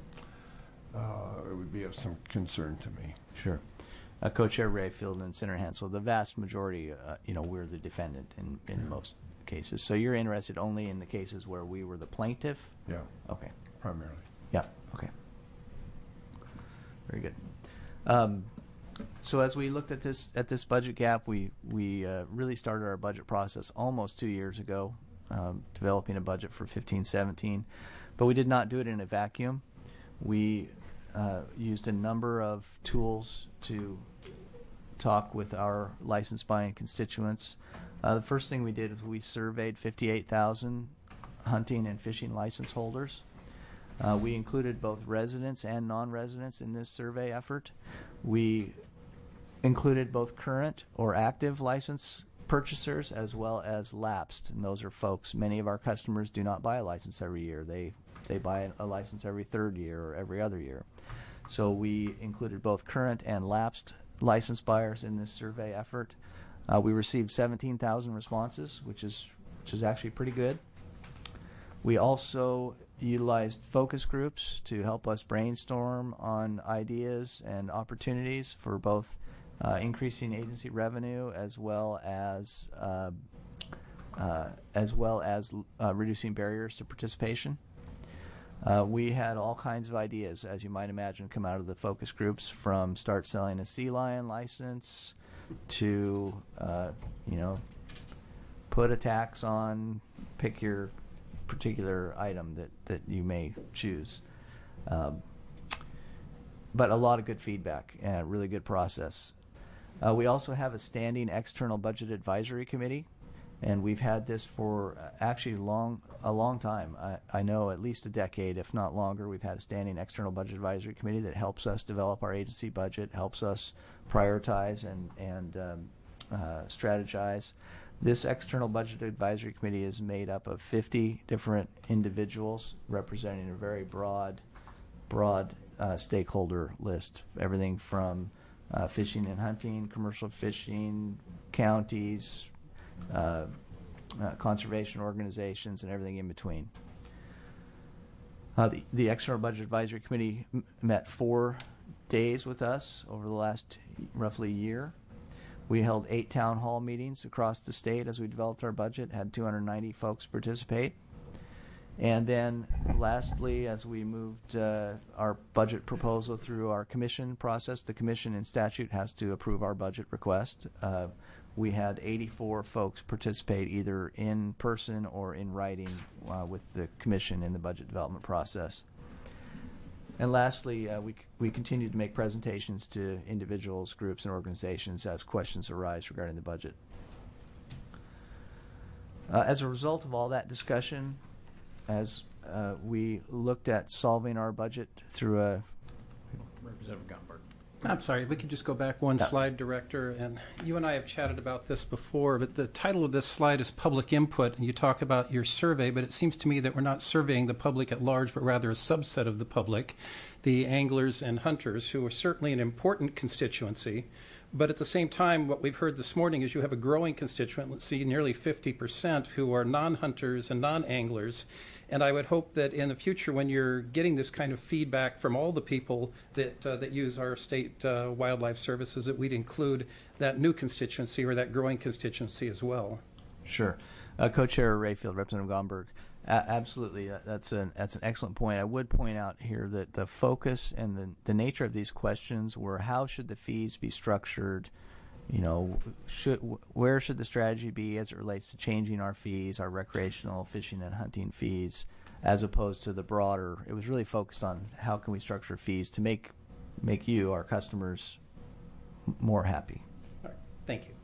it would be of some concern to me. Sure. Co-Chair Rayfield and Senator Hansel, the vast majority, we're the defendant in most cases. So you're interested only in the cases where we were the plaintiff? Yeah. Okay. Primarily. Yeah. Okay. Very good. So as we looked at this budget gap, we really started our budget process almost 2 years ago, developing a budget for 15-17, but we did not do it in a vacuum. We used a number of tools to talk with our license buying constituents. The first thing we did was we surveyed 58,000 hunting and fishing license holders. We included both residents and non-residents in this survey effort. We included both current or active license purchasers as well as lapsed, and those are folks, many of our customers do not buy a license every year. They buy a license every third year or every other year. So we included both current and lapsed license buyers in this survey effort. We received 17,000 responses, which is actually pretty good. We also utilized focus groups to help us brainstorm on ideas and opportunities for both increasing agency revenue as well as reducing barriers to participation. We had all kinds of ideas, as you might imagine, come out of the focus groups, from start selling a sea lion license to, put a tax on, pick your particular item that you may choose. But a lot of good feedback and a really good process. We also have a standing external budget advisory committee, and we've had this for actually a long time. I know at least a decade, if not longer. We've had a standing external budget advisory committee that helps us develop our agency budget, helps us prioritize and strategize. This external budget advisory committee is made up of 50 different individuals representing a very broad stakeholder list, everything from fishing and hunting, commercial fishing, counties, conservation organizations, and everything in between. The External Budget Advisory Committee met 4 days with us over the last roughly year. We held 8 town hall meetings across the state as we developed our budget, had 290 folks participate. And then lastly, as we moved our budget proposal through our commission process, the commission in statute has to approve our budget request. We had 84 folks participate either in person or in writing with the commission in the budget development process. And lastly, we continue to make presentations to individuals, groups, and organizations as questions arise regarding the budget. As a result of all that discussion, as we looked at solving our budget through Representative Gompert. I'm sorry, if we could just go back one slide, Director. And you and I have chatted about this before, but the title of this slide is Public Input, and you talk about your survey, but it seems to me that we're not surveying the public at large, but rather a subset of the public, the anglers and hunters, who are certainly an important constituency. But at the same time, what we've heard this morning is you have a growing constituency, nearly 50%, who are non-hunters and non-anglers. And I would hope that in the future, when you're getting this kind of feedback from all the people that use our state wildlife services, that we'd include that new constituency or that growing constituency as well. Sure. Co-Chair Rayfield, Representative Gomberg. Absolutely. That's an excellent point. I would point out here that the focus and the nature of these questions were how should the fees be structured? You know, where should the strategy be as it relates to changing our fees, our recreational fishing and hunting fees, as opposed to the broader? It was really focused on how can we structure fees to make you, our customers, more happy. All right. Thank you.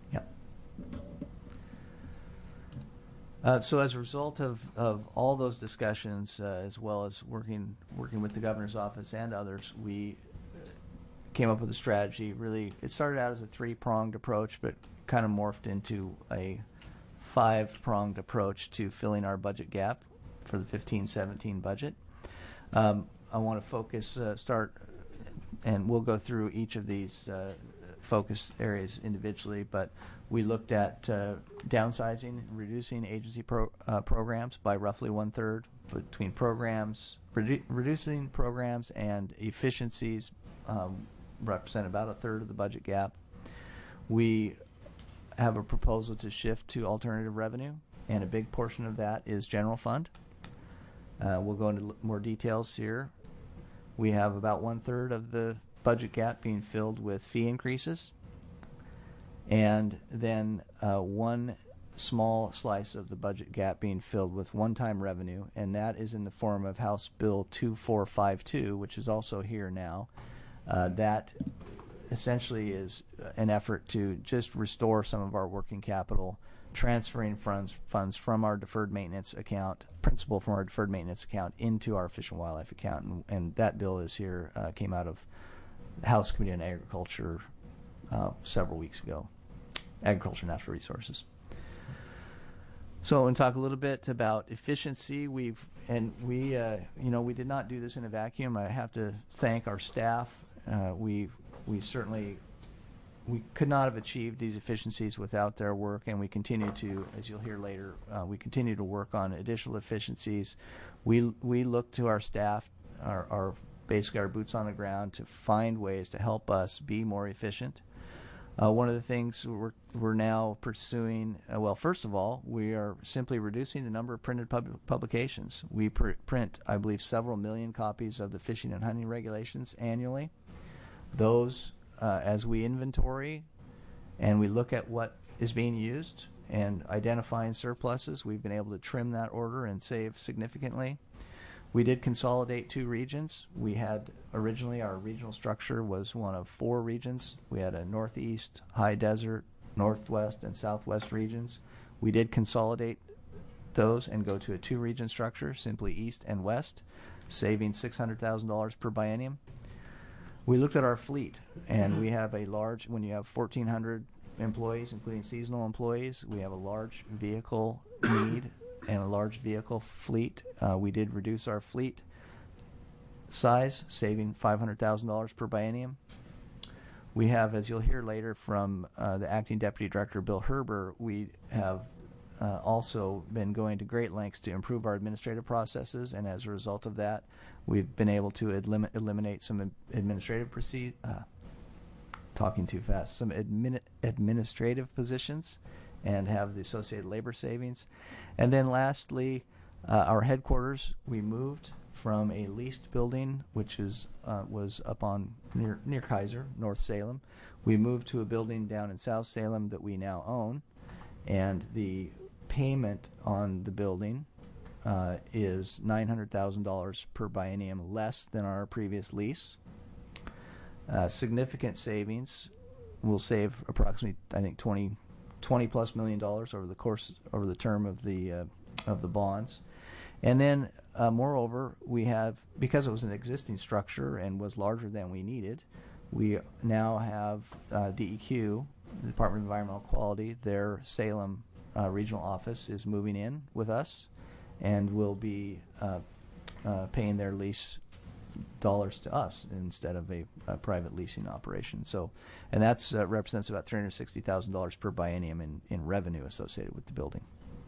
Yeah. So as a result of all those discussions, as well as working with the governor's office and others, we came up with a strategy. Really, it started out as a 3-pronged approach, but kind of morphed into a 5-pronged approach to filling our budget gap for the 15-17 budget. I want to focus, and we'll go through each of these focus areas individually, but we looked at downsizing, reducing agency programs by roughly 1/3, between programs, reducing programs and efficiencies represent about 1/3 of the budget gap. We have a proposal to shift to alternative revenue, and a big portion of that is general fund. We'll go into more details here. We have about 1/3 of the budget gap being filled with fee increases, and then one small slice of the budget gap being filled with one-time revenue, and that is in the form of House Bill 2452, which is also here now. That essentially is an effort to just restore some of our working capital, transferring funds from our deferred maintenance account, principal from our deferred maintenance account, into our Fish and Wildlife account. And that bill is here, came out of the House Committee on Agriculture several weeks ago, Agriculture and Natural Resources. So I want to talk a little bit about efficiency. We did not do this in a vacuum. I have to thank our staff. We could not have achieved these efficiencies without their work, and we continue to, as you'll hear later, we continue to work on additional efficiencies. We look to our staff, our basically our boots on the ground, to find ways to help us be more efficient. One of the things we're now pursuing, first of all, we are simply reducing the number of printed publications. We print, I believe, several million copies of the fishing and hunting regulations annually. Those, as we inventory and we look at what is being used and identifying surpluses, we've been able to trim that order and save significantly. We did consolidate 2 regions. We had originally, our regional structure was one of 4 regions. We had a northeast, high desert, northwest, and southwest regions. We did consolidate those and go to a 2-region structure, simply east and west, saving $600,000 per biennium. We looked at our fleet, and we have a large, when you have 1,400 employees, including seasonal employees, we have a large vehicle need and a large vehicle fleet. We did reduce our fleet size, saving $500,000 per biennium. We have, as you'll hear later from the Acting Deputy Director, Bill Herber, we have also been going to great lengths to improve our administrative processes, and as a result of that, we've been able to eliminate some administrative administrative positions and have the associated labor savings. And then lastly, our headquarters, we moved from a leased building, which was up on near Kaiser, North Salem. We moved to a building down in South Salem that we now own, and the payment on the building is $900,000 per biennium less than our previous lease. Significant savings. We'll save approximately, I think, $20+ million over the term of the bonds. And then moreover, we have, because it was an existing structure and was larger than we needed, We now have DEQ, the Department of Environmental Quality. Their Salem regional office is moving in with us, and will be paying their lease dollars to us instead of a private leasing operation. So, and that's represents about $360,000 per biennium in revenue associated with the building.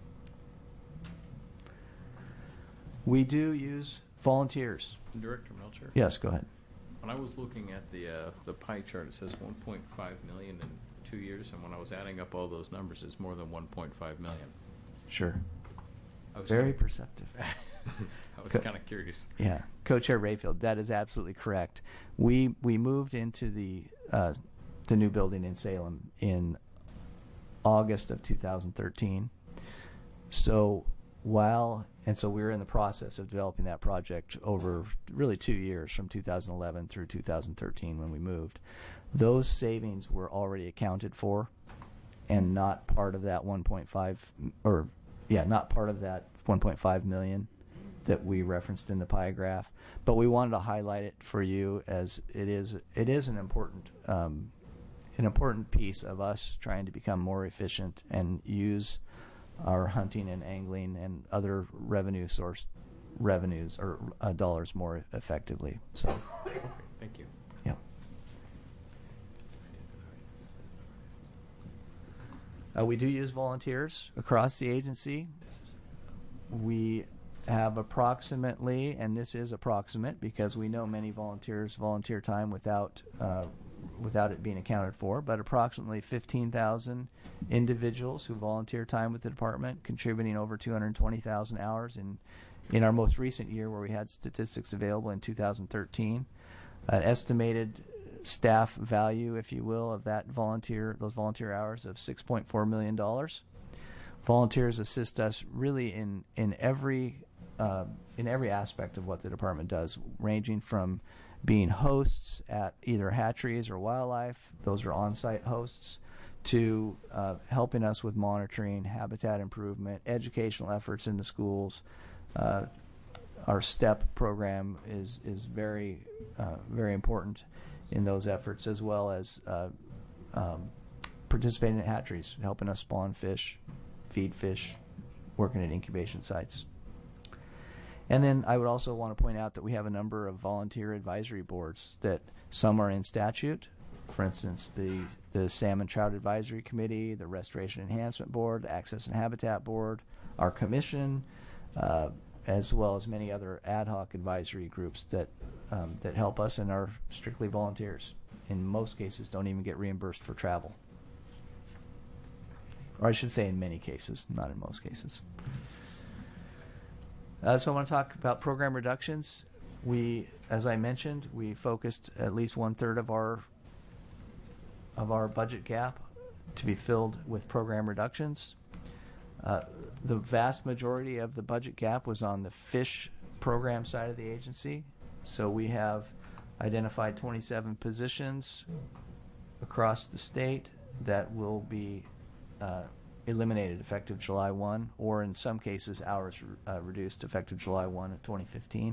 We do use volunteers. Director Melcher? Yes, go ahead. When I was looking at the pie chart, it says 1.5 million in 2 years, and when I was adding up all those numbers, it's more than 1.5 million. Sure. I was Very perceptive. I was kind of curious. Yeah, Co-Chair Rayfield, that is absolutely correct. We moved into the new building in Salem in August of 2013. So so we were in the process of developing that project over really 2 years, from 2011 through 2013 when we moved. Those savings were already accounted for, and not part of that 1.5 million that we referenced in the pie graph. But we wanted to highlight it for you, as it is an important piece of us trying to become more efficient and use our hunting and angling and other revenues or dollars more effectively. So, Thank you. yeah. We do use volunteers across the agency. We have approximately, and this is approximate because we know many volunteers volunteer time without it being accounted for, but approximately 15,000 individuals who volunteer time with the department, contributing over 220,000 hours in our most recent year, where we had statistics available in 2013. An estimated staff value, if you will, of those volunteer hours of $6.4 million. Volunteers assist us really in every aspect of what the department does, ranging from being hosts at either hatcheries or wildlife, those are on-site hosts, to helping us with monitoring, habitat improvement, educational efforts in the schools. Our STEP program is very important in those efforts, as well as participating at hatcheries, helping us spawn fish, feed fish, working at incubation sites. And then I would also want to point out that we have a number of volunteer advisory boards that some are in statute. For instance, the Salmon Trout Advisory Committee, the Restoration Enhancement Board, the Access and Habitat Board, our commission, as well as many other ad hoc advisory groups that help us and are strictly volunteers. In most cases, don't even get reimbursed for travel. Or I should say in many cases, not in most cases. So I want to talk about program reductions. As I mentioned, we focused at least 1/3 of our budget gap to be filled with program reductions. The vast majority of the budget gap was on the fish program side of the agency. So we have identified 27 positions across the state that will be eliminated effective July 1, or in some cases hours reduced effective July 1 of 2015.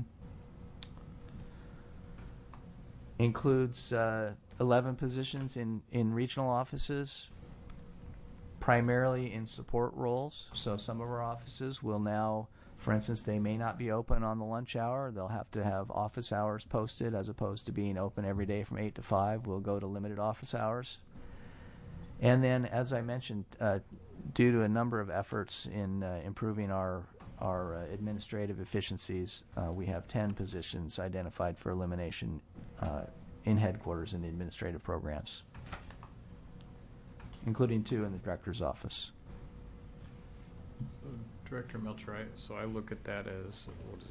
Includes 11 positions in regional offices, primarily in support roles. So some of our offices will now, for instance, they may not be open on the lunch hour. They'll have to have office hours posted, as opposed to being open every day from 8 to 5. We'll go to limited office hours. And then, as I mentioned, due to a number of efforts in improving our administrative efficiencies, we have 10 positions identified for elimination in headquarters in the administrative programs, including 2 in the director's office. Director Melcher, so I look at that as,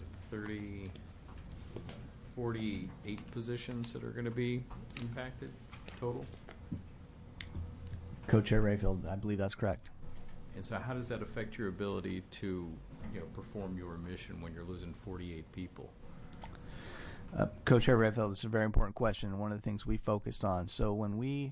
48 positions that are going to be impacted total? Co-Chair Rayfield, I believe that's correct. And so how does that affect your ability to perform your mission when you're losing 48 people? Co-Chair Rayfield, this is a very important question, and one of the things we focused on. So when we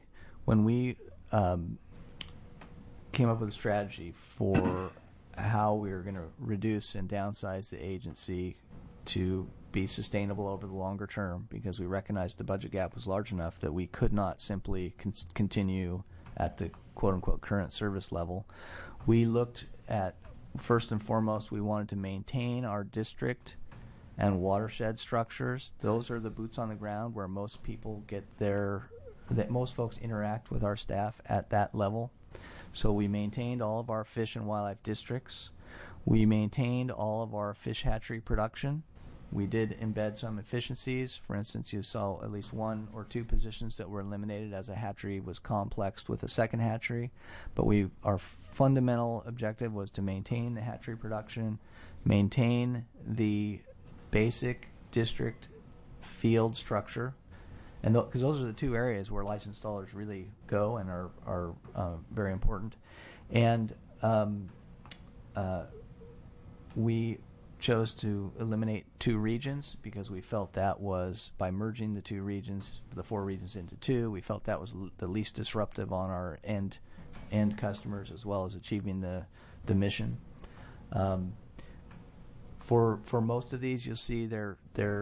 came up with a strategy for how we were going to reduce and downsize the agency to be sustainable over the longer term, because we recognized the budget gap was large enough that we could not simply continue at the quote-unquote current service level. We looked at, first and foremost, we wanted to maintain our district and watershed structures. Those are the boots on the ground where most people that most folks interact with our staff at that level. So we maintained all of our fish and wildlife districts. We maintained all of our fish hatchery production. We did embed some efficiencies. For instance, you saw at least 1 or 2 positions that were eliminated as a hatchery was complexed with a second hatchery. But our fundamental objective was to maintain the hatchery production, maintain the basic district field structure, and because those are the 2 areas where licensed installers really go and are very important. And we chose to eliminate 2 regions because we felt that was, by merging the 2 regions, the 4 regions into 2, we felt that was the least disruptive on our end customers, as well as achieving the mission. For most of these, you'll see they're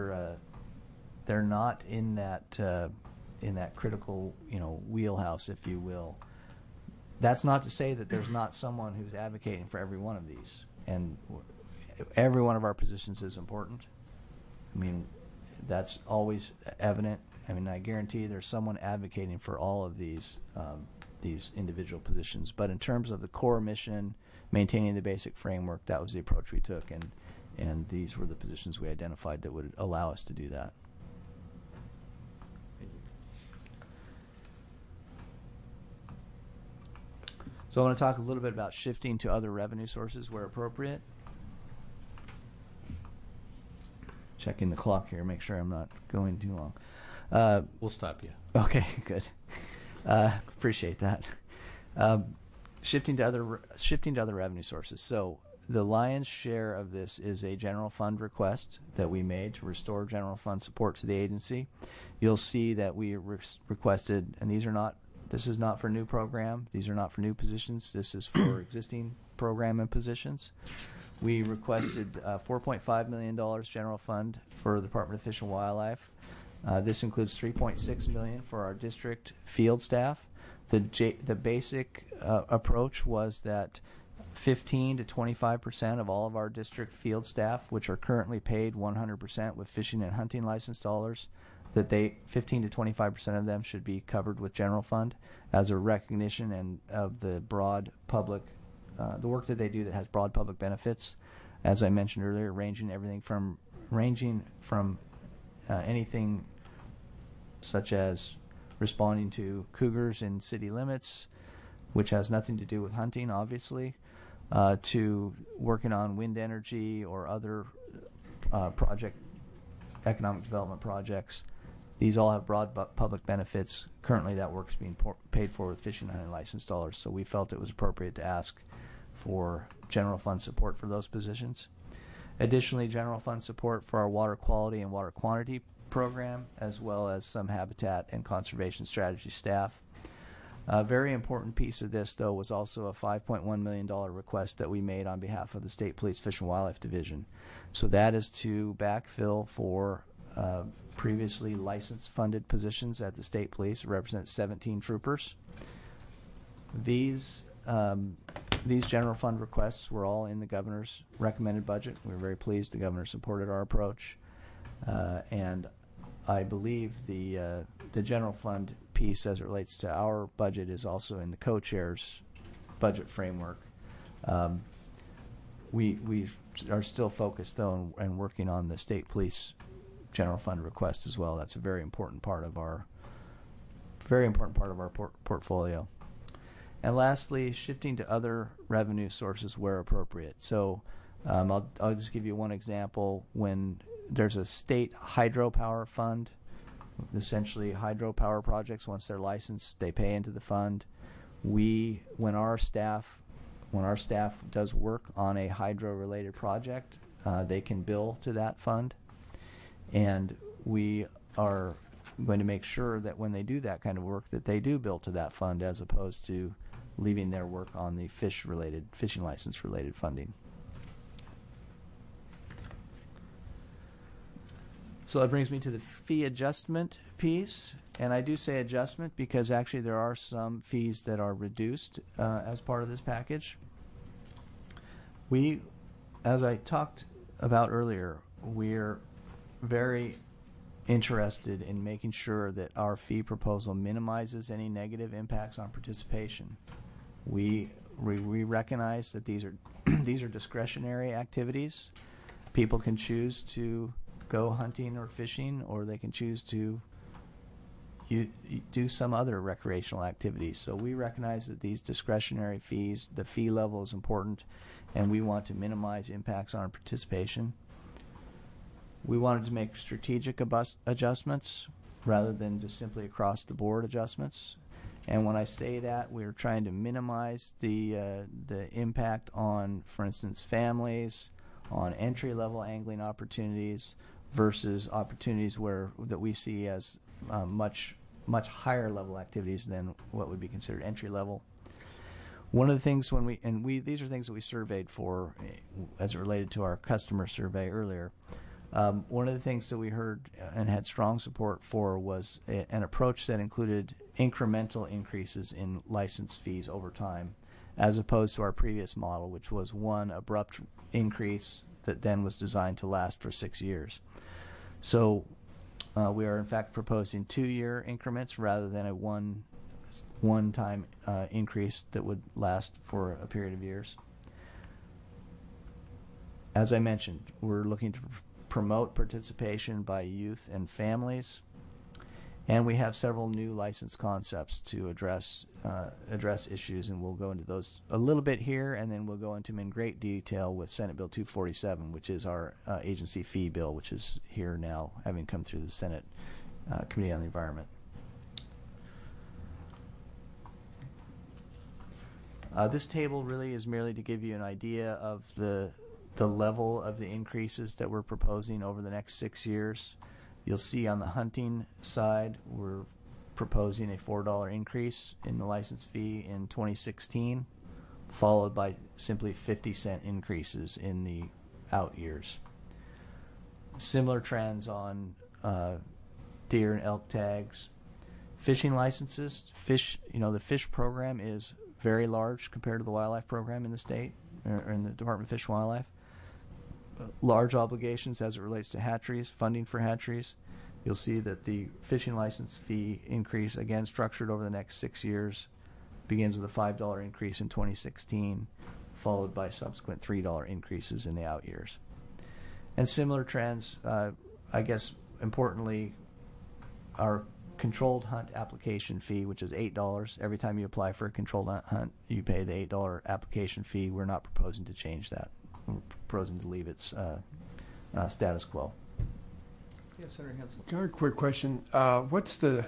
not in that critical wheelhouse, if you will. That's not to say that there's not someone who's advocating for every one of these, and every one of our positions is important. I mean, that's always evident. I mean, I guarantee there's someone advocating for all of these individual positions. But in terms of the core mission, maintaining the basic framework, that was the approach we took, and these were the positions we identified that would allow us to do that. So I want to talk a little bit about shifting to other revenue sources where appropriate. Checking the clock here, make sure I'm not going too long. We'll stop you. Okay, good. Appreciate that. Shifting to other revenue sources. So the lion's share of this is a general fund request that we made to restore general fund support to the agency. You'll see that we requested, and this is not for new program. These are not for new positions. This is for existing program and positions. We requested $4.5 million general fund for the Department of Fish and Wildlife. This includes $3.6 million for our district field staff. The basic approach was that 15 to 25% of all of our district field staff, which are currently paid 100% with fishing and hunting license dollars, that 15 to 25% of them should be covered with general fund as a recognition and of the broad public, the work that they do that has broad public benefits. As I mentioned earlier, ranging from anything such as responding to cougars in city limits, which has nothing to do with hunting, obviously, to working on wind energy or other economic development projects. These all have broad public benefits. Currently, that work's being paid for with fishing and hunting license dollars, so we felt it was appropriate to ask for general fund support for those positions. Additionally, general fund support for our water quality and water quantity program, as well as some habitat and conservation strategy staff. A very important piece of this, though, was also a $5.1 million request that we made on behalf of the State Police Fish and Wildlife Division. So that is to backfill for previously licensed-funded positions at the State Police. It represents 17 troopers. These general fund requests were all in the governor's recommended budget. We were very pleased the governor supported our approach, and I believe the general fund piece, as it relates to our budget, is also in the co-chair's budget framework. We are still focused, though, and working on the state police general fund request as well. That's a very important part of our portfolio. And lastly, shifting to other revenue sources where appropriate. So I'll just give you one example. When there's a state hydropower fund, essentially hydropower projects, once they're licensed, they pay into the fund. When our staff does work on a hydro-related project, they can bill to that fund. And we are going to make sure that when they do that kind of work, that they do bill to that fund, as opposed to leaving their work on the fishing license related funding. So that brings me to the fee adjustment piece. And I do say adjustment because actually there are some fees that are reduced as part of this package. We, as I talked about earlier, we're very interested in making sure that our fee proposal minimizes any negative impacts on participation. We recognize that these are these are discretionary activities. People can choose to go hunting or fishing, or they can choose to you do some other recreational activities. So we recognize that these discretionary fees, the fee level is important, and we want to minimize impacts on participation. We wanted to make strategic adjustments rather than just simply across-the-board adjustments. And when I say that, we're trying to minimize the impact on, for instance, families, on entry-level angling opportunities versus opportunities that we see as much higher level activities than what would be considered entry level. One of the things these are things that we surveyed for as it related to our customer survey earlier. One of the things that we heard and had strong support for was an approach that included incremental increases in license fees over time, as opposed to our previous model, which was one abrupt increase that then was designed to last for 6 years. So we are in fact proposing 2-year increments rather than a one-time increase that would last for a period of years. As I mentioned, we're looking to promote participation by youth and families, and we have several new license concepts to address issues, and we'll go into those a little bit here, and then we'll go into them in great detail with Senate Bill 247, which is our agency fee bill, which is here now, having come through the Senate Committee on the Environment. This table really is merely to give you an idea of the level of the increases that we're proposing over the next 6 years. You'll see on the hunting side, we're proposing a $4 increase in the license fee in 2016, followed by simply 50-cent increases in the out years. Similar trends on deer and elk tags. Fishing licenses, the fish program is very large compared to the wildlife program in the state, or in the Department of Fish and Wildlife. Large obligations as it relates to hatcheries, funding for hatcheries. You'll see that the fishing license fee increase, again structured over the next 6 years, begins with a $5 increase in 2016, followed by subsequent $3 increases in the out years. And similar trends, I guess importantly, our controlled hunt application fee, which is $8. Every time you apply for a controlled hunt, you pay the $8 application fee. We're not proposing to change that. We're proposing to leave its status quo. Yes, Senator Hensel. Got a quick question. What's the?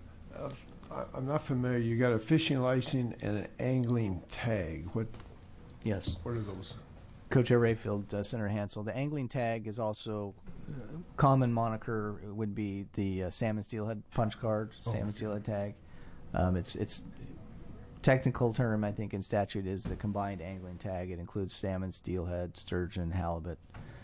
I'm not familiar. You got a fishing license and an angling tag. Yes. What are those? Co-Chair Rayfield, Senator Hansel. The angling tag is also common moniker would be the salmon steelhead punch card, salmon steelhead tag. It's technical term, I think, in statute is the combined angling tag. It includes salmon, steelhead, sturgeon, halibut.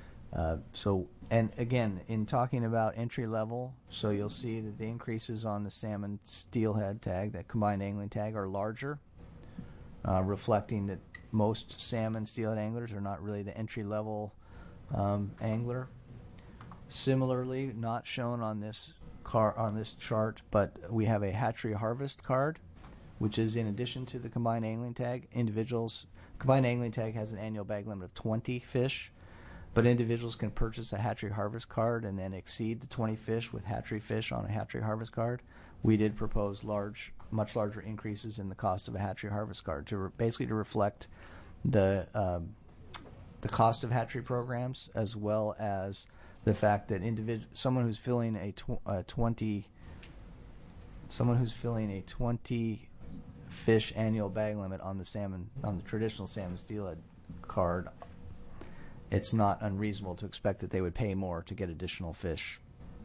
And again, in talking about entry level, so you'll see that the increases on the salmon steelhead tag, that combined angling tag, are larger, reflecting that most salmon steelhead anglers are not really the entry level angler. Similarly, not shown on this chart, but we have a hatchery harvest card, which is in addition to the combined angling tag. Combined angling tag has an annual bag limit of 20 fish, but individuals can purchase a hatchery harvest card and then exceed the 20 fish with hatchery fish on a hatchery harvest card. We did propose much larger increases in the cost of a hatchery harvest card to basically to reflect the cost of hatchery programs, as well as the fact that someone who's filling a 20 fish annual bag limit on the traditional salmon steelhead card, it's not unreasonable to expect that they would pay more to get additional fish.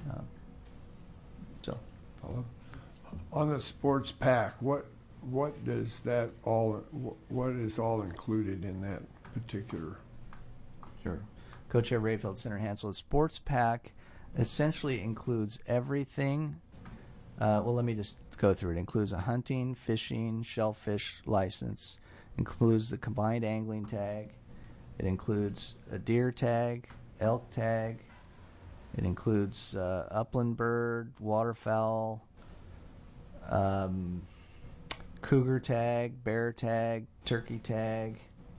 On the sports pack, what does that what is all included in that particular? Sure. Co-Chair Rayfield, Senator Hansel. The sports pack essentially includes everything. Well, let me just go through it. It includes a hunting, fishing, shellfish license, includes the combined angling tag, it includes a deer tag, elk tag, it includes upland bird, waterfowl, cougar tag, bear tag, turkey tag.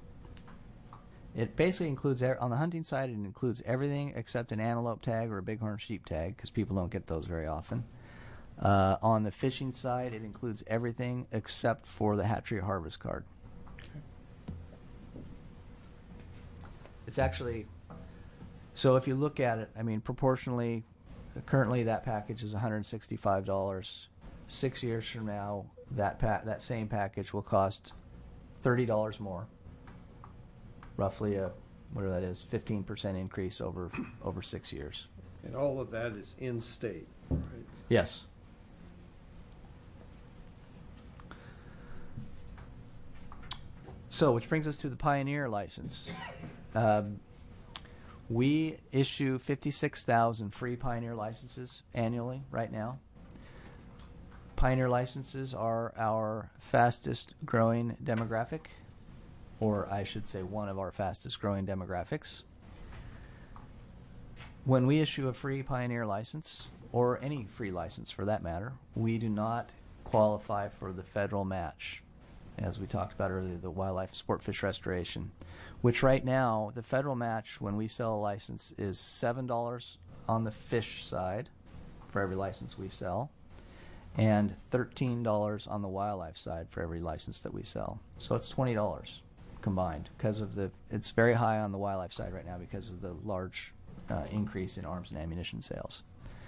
It basically includes, on the hunting side, it includes everything except an antelope tag or a bighorn sheep tag, because people don't get those very often. On the fishing side, it includes everything except for the hatchery harvest card. It's actually, so if you look at it, I mean, proportionally, currently that package is $165. 6 years from now, that same package will cost $30 more. Roughly whatever that is, 15% increase over 6 years. And all of that is in state, right? Yes. So, which brings us to the Pioneer license. We issue 56,000 free Pioneer licenses annually right now. Pioneer licenses are our fastest growing demographic, or I should say one of our fastest growing demographics. When we issue a free Pioneer license, or any free license for that matter, we do not qualify for the federal match. As we talked about earlier, the wildlife sport fish restoration, which right now, the federal match when we sell a license is $7 on the fish side for every license we sell, and $13 on the wildlife side for every license that we sell. So it's $20 combined because of it's very high on the wildlife side right now because of the large increase in arms and ammunition sales.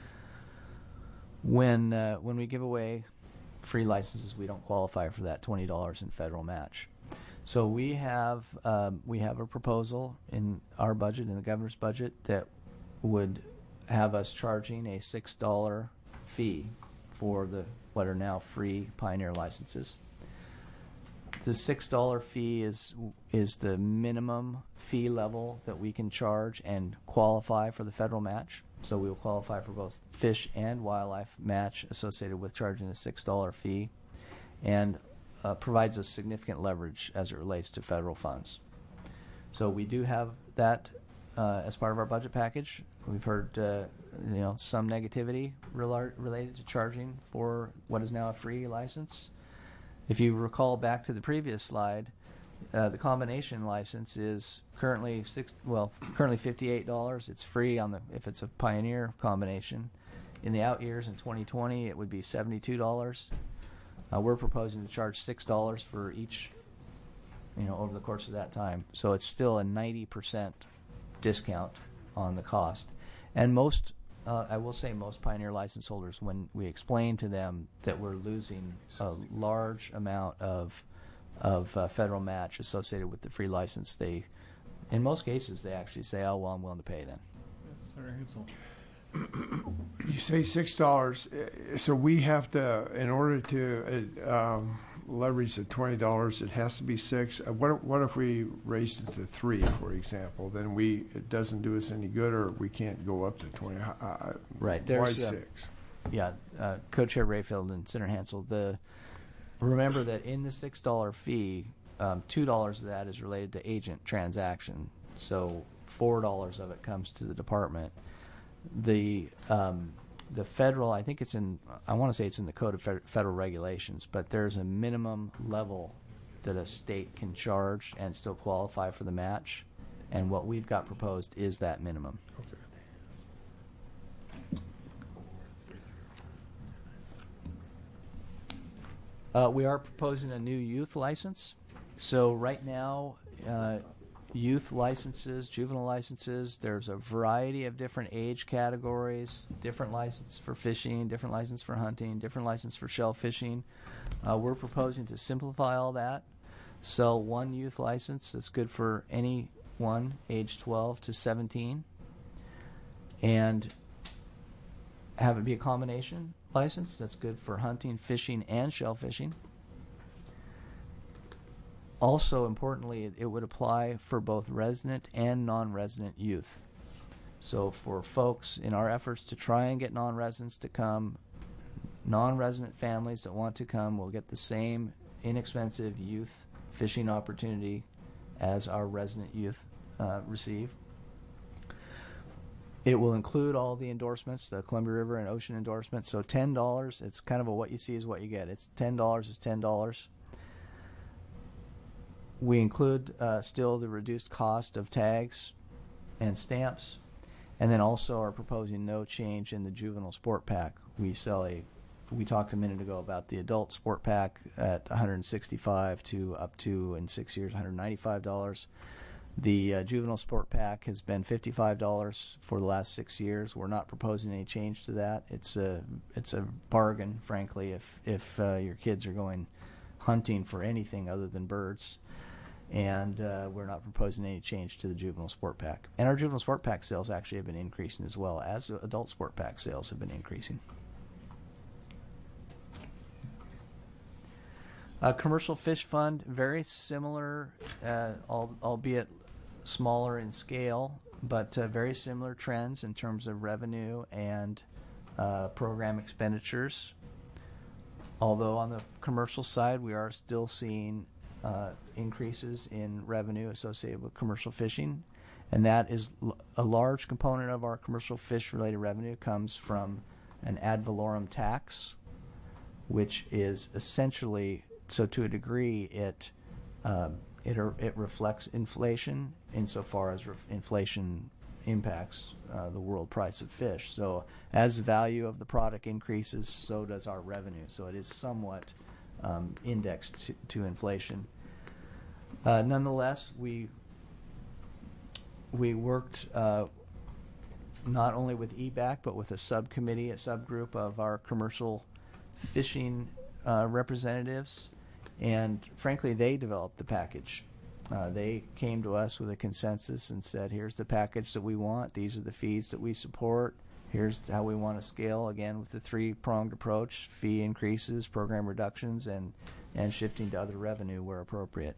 When we give away free licenses, we don't qualify for that $20 in federal match. So we have a proposal in our budget, in the governor's budget, that would have us charging a $6 fee for what are now free Pioneer licenses. The $6 fee is the minimum fee level that we can charge and qualify for the federal match. So we will qualify for both fish and wildlife match associated with charging a $6 fee, and provides us significant leverage as it relates to federal funds. So we do have that as part of our budget package. We've heard some negativity related to charging for what is now a free license. If you recall back to the previous slide, the combination license is currently $58. It's free if it's a Pioneer combination. In the out years in 2020, it would be $72. We're proposing to charge $6 for each, over the course of that time. So it's still a 90% discount on the cost. And I will say most Pioneer license holders, when we explain to them that we're losing a large amount of federal match associated with the free license, in most cases, they actually say, "Oh, well, I'm willing to pay then." You say $6, so we have to, in order to leverage the $20, it has to be $6. What if we raised it to $3, for example? Then it doesn't do us any good, or we can't go up to $20. Right. Why There's 6? Co-Chair Rayfield and Senator Hansel. Remember that in the $6 fee, $2 of that is related to agent transaction. So $4 of it comes to the department. The federal, I think I want to say it's in the Code of Federal Regulations, but there's a minimum level that a state can charge and still qualify for the match, and what we've got proposed is that minimum. Okay. We are proposing a new youth license. So right now, youth licenses, juvenile licenses, there's a variety of different age categories, different license for fishing, different license for hunting, different license for shell fishing. We're proposing to simplify all that, sell one youth license that's good for anyone age 12 to 17, and have it be a combination license that's good for hunting, fishing, and shell fishing. Also, importantly, it would apply for both resident and non-resident youth. So for folks in our efforts to try and get non-residents to come, non-resident families that want to come will get the same inexpensive youth fishing opportunity as our resident youth receive. It will include all the endorsements, the Columbia River and Ocean endorsements. So $10, it's kind of a what you see is what you get. It's $10 is $10. We include still the reduced cost of tags and stamps, and then also are proposing no change in the juvenile sport pack. We talked a minute ago about the adult sport pack at $165 to up to, in 6 years, $195. The juvenile sport pack has been $55 for the last 6 years. We're not proposing any change to that. It's a bargain, frankly, if your kids are going hunting for anything other than birds. And we're not proposing any change to the juvenile sport pack. And our juvenile sport pack sales actually have been increasing as well as adult sport pack sales have been increasing. Commercial fish fund, very similar, albeit smaller in scale, but very similar trends in terms of revenue and program expenditures. Although on the commercial side, we are still seeing increases in revenue associated with commercial fishing, and that is a large component of our commercial fish-related revenue comes from an ad valorem tax, which is essentially, so to a degree, it reflects inflation insofar as inflation impacts the world price of fish. So as the value of the product increases, so does our revenue. So it is somewhat indexed to inflation. Nonetheless, we worked not only with EBAC, but with a subcommittee, a subgroup of our commercial fishing representatives, and frankly, they developed the package. They came to us with a consensus and said, here's the package that we want, these are the fees that we support, here's how we want to scale, again, with the three-pronged approach: fee increases, program reductions, and shifting to other revenue where appropriate.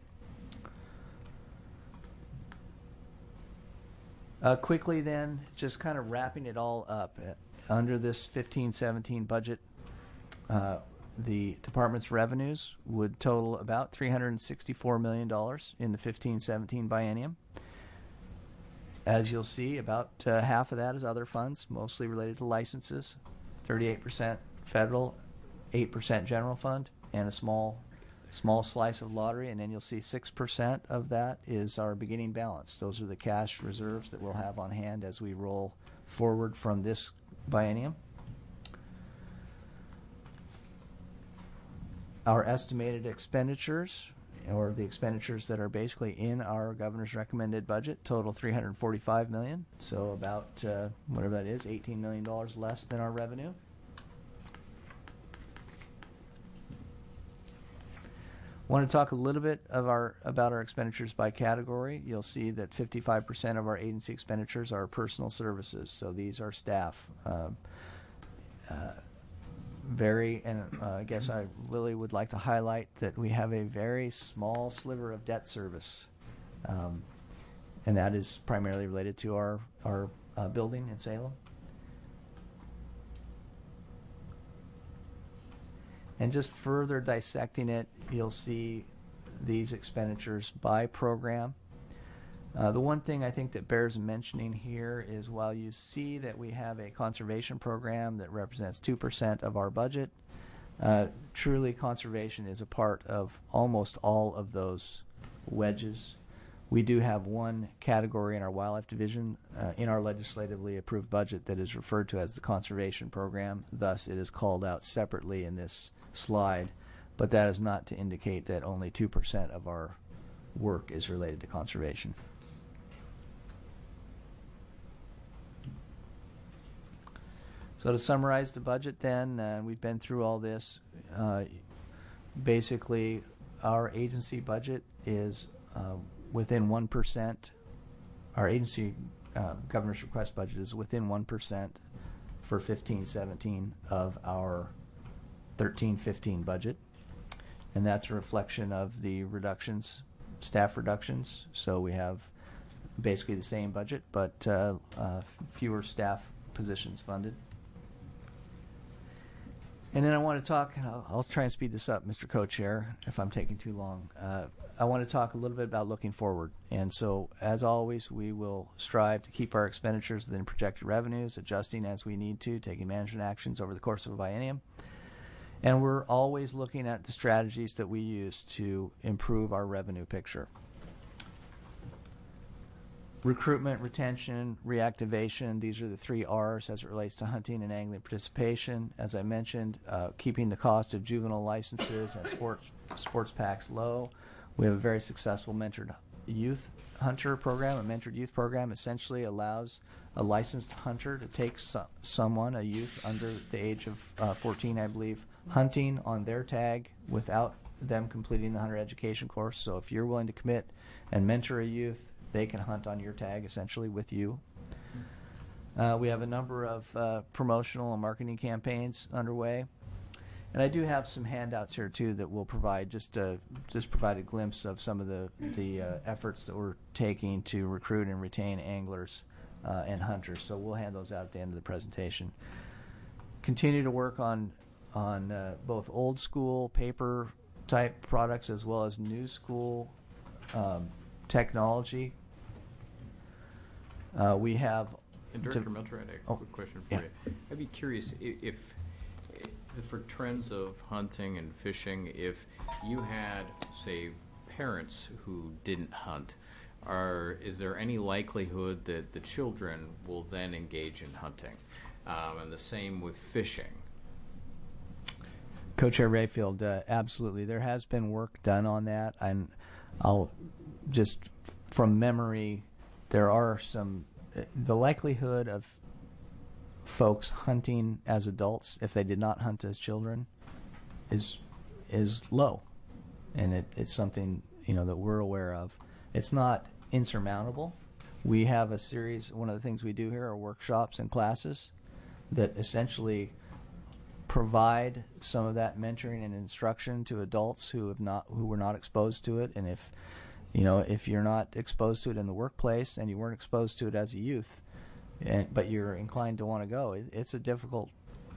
Quickly then, just kind of wrapping it all up, under this 15-17 budget, the department's revenues would total about $364 million in the 15-17 biennium. As you'll see, about half of that is other funds, mostly related to licenses, 38% federal, 8% general fund, and a small slice of lottery, and then you'll see 6% of that is our beginning balance. Those are the cash reserves that we'll have on hand as we roll forward from this biennium. Our estimated expenditures, or the expenditures that are basically in our governor's recommended budget, total $345 million. So about whatever that is, $18 million less than our revenue. Want to talk a little bit about our expenditures by category. You'll see that 55% of our agency expenditures are personal services. So these are staff. I guess I really would like to highlight that we have a very small sliver of debt service, and that is primarily related to our building in Salem. And just further dissecting it, you'll see these expenditures by program. The one thing I think that bears mentioning here is while you see that we have a conservation program that represents 2% of our budget, truly conservation is a part of almost all of those wedges. We do have one category in our wildlife division in our legislatively approved budget that is referred to as the conservation program. Thus, it is called out separately in this slide, but that is not to indicate that only 2% of our work is related to conservation. So to summarize the budget then, we've been through all this. Basically, our agency budget is within 1%. Our agency governor's request budget is within 1% for 15-17 of our 13-15 budget. And that's a reflection of the reductions, staff reductions. So we have basically the same budget, but fewer staff positions funded. And then I want to talk, I'll try and speed this up, Mr. Co-Chair, if I'm taking too long. I want to talk a little bit about looking forward. And so, as always, we will strive to keep our expenditures within projected revenues, adjusting as we need to, taking management actions over the course of a biennium. And we're always looking at the strategies that we use to improve our revenue picture. Recruitment, retention, reactivation, these are the 3 R's as it relates to hunting and angling participation. As I mentioned, keeping the cost of juvenile licenses and sports packs low. We have a very successful mentored youth hunter program. A mentored youth program essentially allows a licensed hunter to take someone, a youth under the age of 14, I believe, hunting on their tag without them completing the hunter education course. So if you're willing to commit and mentor a youth, they can hunt on your tag essentially with you. We have a number of promotional and marketing campaigns underway. And I do have some handouts here too that will provide just provide a glimpse of some of the efforts that we're taking to recruit and retain anglers and hunters. So we'll hand those out at the end of the presentation. Continue to work on both old school paper type products as well as new school technology. We have. And Director Melcher, I had a quick question for you. I'd be curious if for trends of hunting and fishing, if you had, say, parents who didn't hunt, is there any likelihood that the children will then engage in hunting? And the same with fishing. Co-Chair Rayfield, absolutely. There has been work done on that, and I'll just from memory, there are the likelihood of folks hunting as adults, if they did not hunt as children, is low, and it's something that we're aware of. It's not insurmountable. We have a series. One of the things we do here are workshops and classes that essentially provide some of that mentoring and instruction to adults who were not exposed to it. And if you're not exposed to it in the workplace and you weren't exposed to it as a youth, but you're inclined to want to go, it's difficult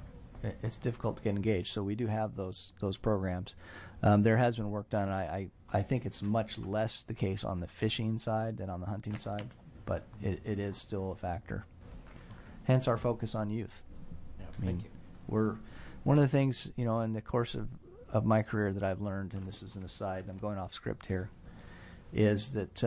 to get engaged. So we do have those programs. There has been work done. I think it's much less the case on the fishing side than on the hunting side, but it is still a factor. Hence our focus on youth. Yeah, thank you. We're one of the things in the course of my career that I've learned, and this is an aside, I'm going off script here, is that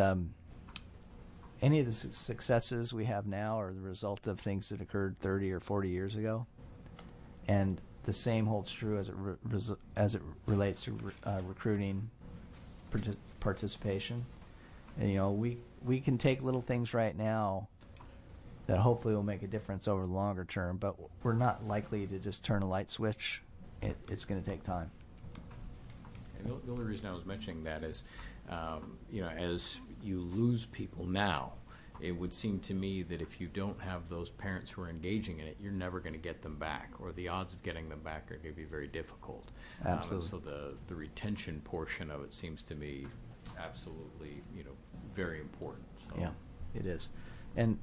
any of the successes we have now are the result of things that occurred 30 or 40 years ago, and the same holds true as it relates to recruiting participation. And, we can take little things right now that hopefully will make a difference over the longer term, but we're not likely to just turn a light switch. It's going to take time. And the only reason I was mentioning that is, as you lose people now, it would seem to me that if you don't have those parents who are engaging in it, you're never going to get them back, or the odds of getting them back are going to be very difficult. Absolutely. So the retention portion of it seems to me absolutely, very important. So. Yeah, it is. And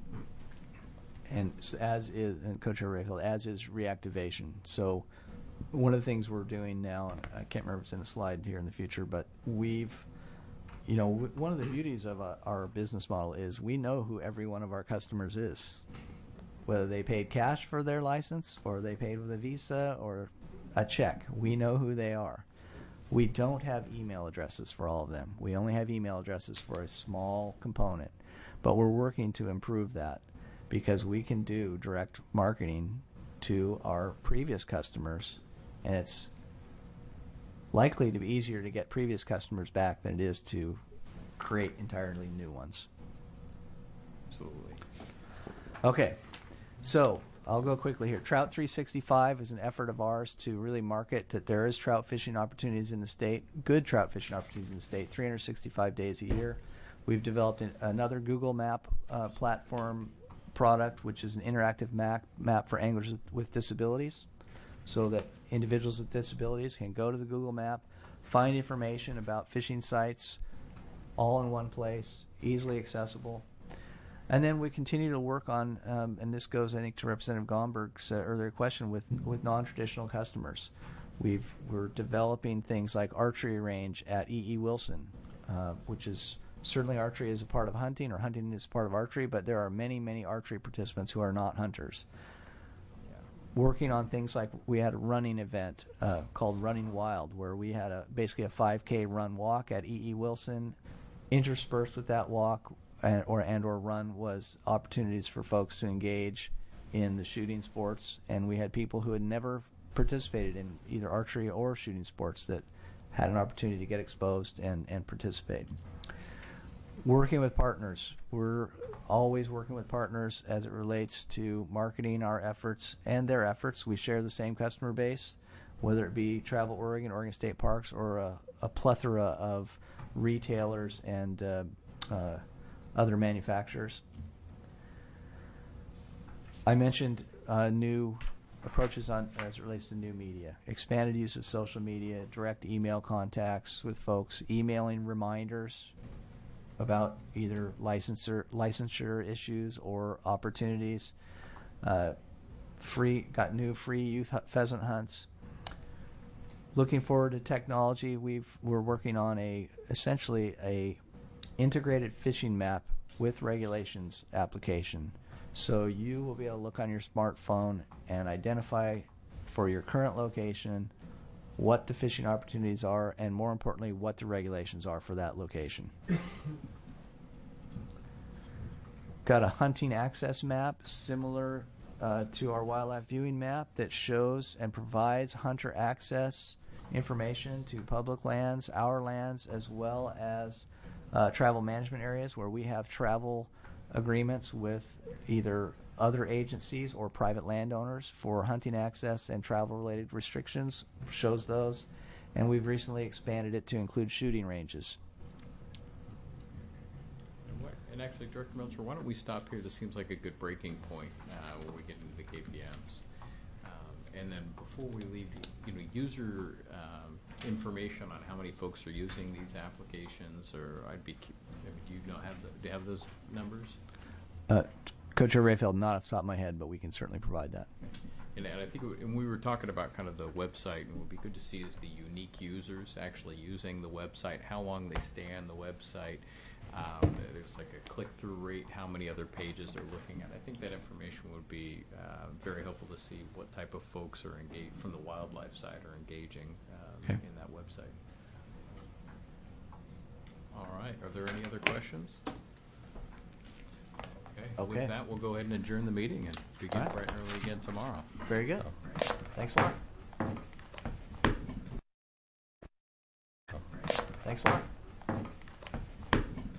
as is, and Coach Rayfield, as is reactivation. So one of the things we're doing now, and I can't remember if it's in a slide here in the future, but we've, one of the beauties of our business model is we know who every one of our customers is, whether they paid cash for their license or they paid with a Visa or a check. We know who they are. We don't have email addresses for all of them. We only have email addresses for a small component, but we're working to improve that because we can do direct marketing to our previous customers, and it's likely to be easier to get previous customers back than it is to create entirely new ones. Absolutely. Okay, so I'll go quickly here. Trout 365 is an effort of ours to really market that there is trout fishing opportunities in the state, good trout fishing opportunities in the state, 365 days a year. We've developed another Google Map platform product, which is an interactive map for anglers with disabilities, so that individuals with disabilities can go to the Google Map, find information about fishing sites all in one place, easily accessible. And then we continue to work on, and this goes, I think, to Representative Gomberg's earlier question with non-traditional customers. We're developing things like archery range at E.E. Wilson, which is certainly archery is a part of hunting, or hunting is part of archery, but there are many, many archery participants who are not hunters. Working on things like we had a running event called Running Wild, where we had basically a 5K run walk at E.E. Wilson. Interspersed with that walk or run was opportunities for folks to engage in the shooting sports, and we had people who had never participated in either archery or shooting sports that had an opportunity to get exposed and participate. Working with partners. We're always working with partners as it relates to marketing our efforts and their efforts. We share the same customer base, whether it be Travel Oregon, Oregon State Parks, or a plethora of retailers and other manufacturers. I mentioned new approaches as it relates to new media. Expanded use of social media, direct email contacts with folks, emailing reminders about either licensure issues or opportunities. Got new free youth pheasant hunts. Looking forward to technology, we're working on essentially a integrated fishing map with regulations application. So you will be able to look on your smartphone and identify for your current location what the fishing opportunities are, and more importantly, what the regulations are for that location. Got a hunting access map similar to our wildlife viewing map that shows and provides hunter access information to public lands, our lands, as well as travel management areas where we have travel agreements with either other agencies or private landowners for hunting access and travel-related restrictions, shows those. And we've recently expanded it to include shooting ranges. And actually, Director Melcher, why don't we stop here? This seems like a good breaking point when we get into the KPMs. And then before we leave, user information on how many folks are using these applications, or do you have those numbers? Co-Chair Rayfield, not off the top of my head, but we can certainly provide that. And I think and we were talking about kind of the website, and what would be good to see is the unique users actually using the website, how long they stay on the website. There's like a click-through rate, how many other pages they're looking at. I think that information would be very helpful to see what type of folks are engaged from the wildlife side are engaging in that website. All right. Are there any other questions? Okay. With that, we'll go ahead and adjourn the meeting and begin bright and early again tomorrow. Very good. Thanks a lot. Thanks a lot.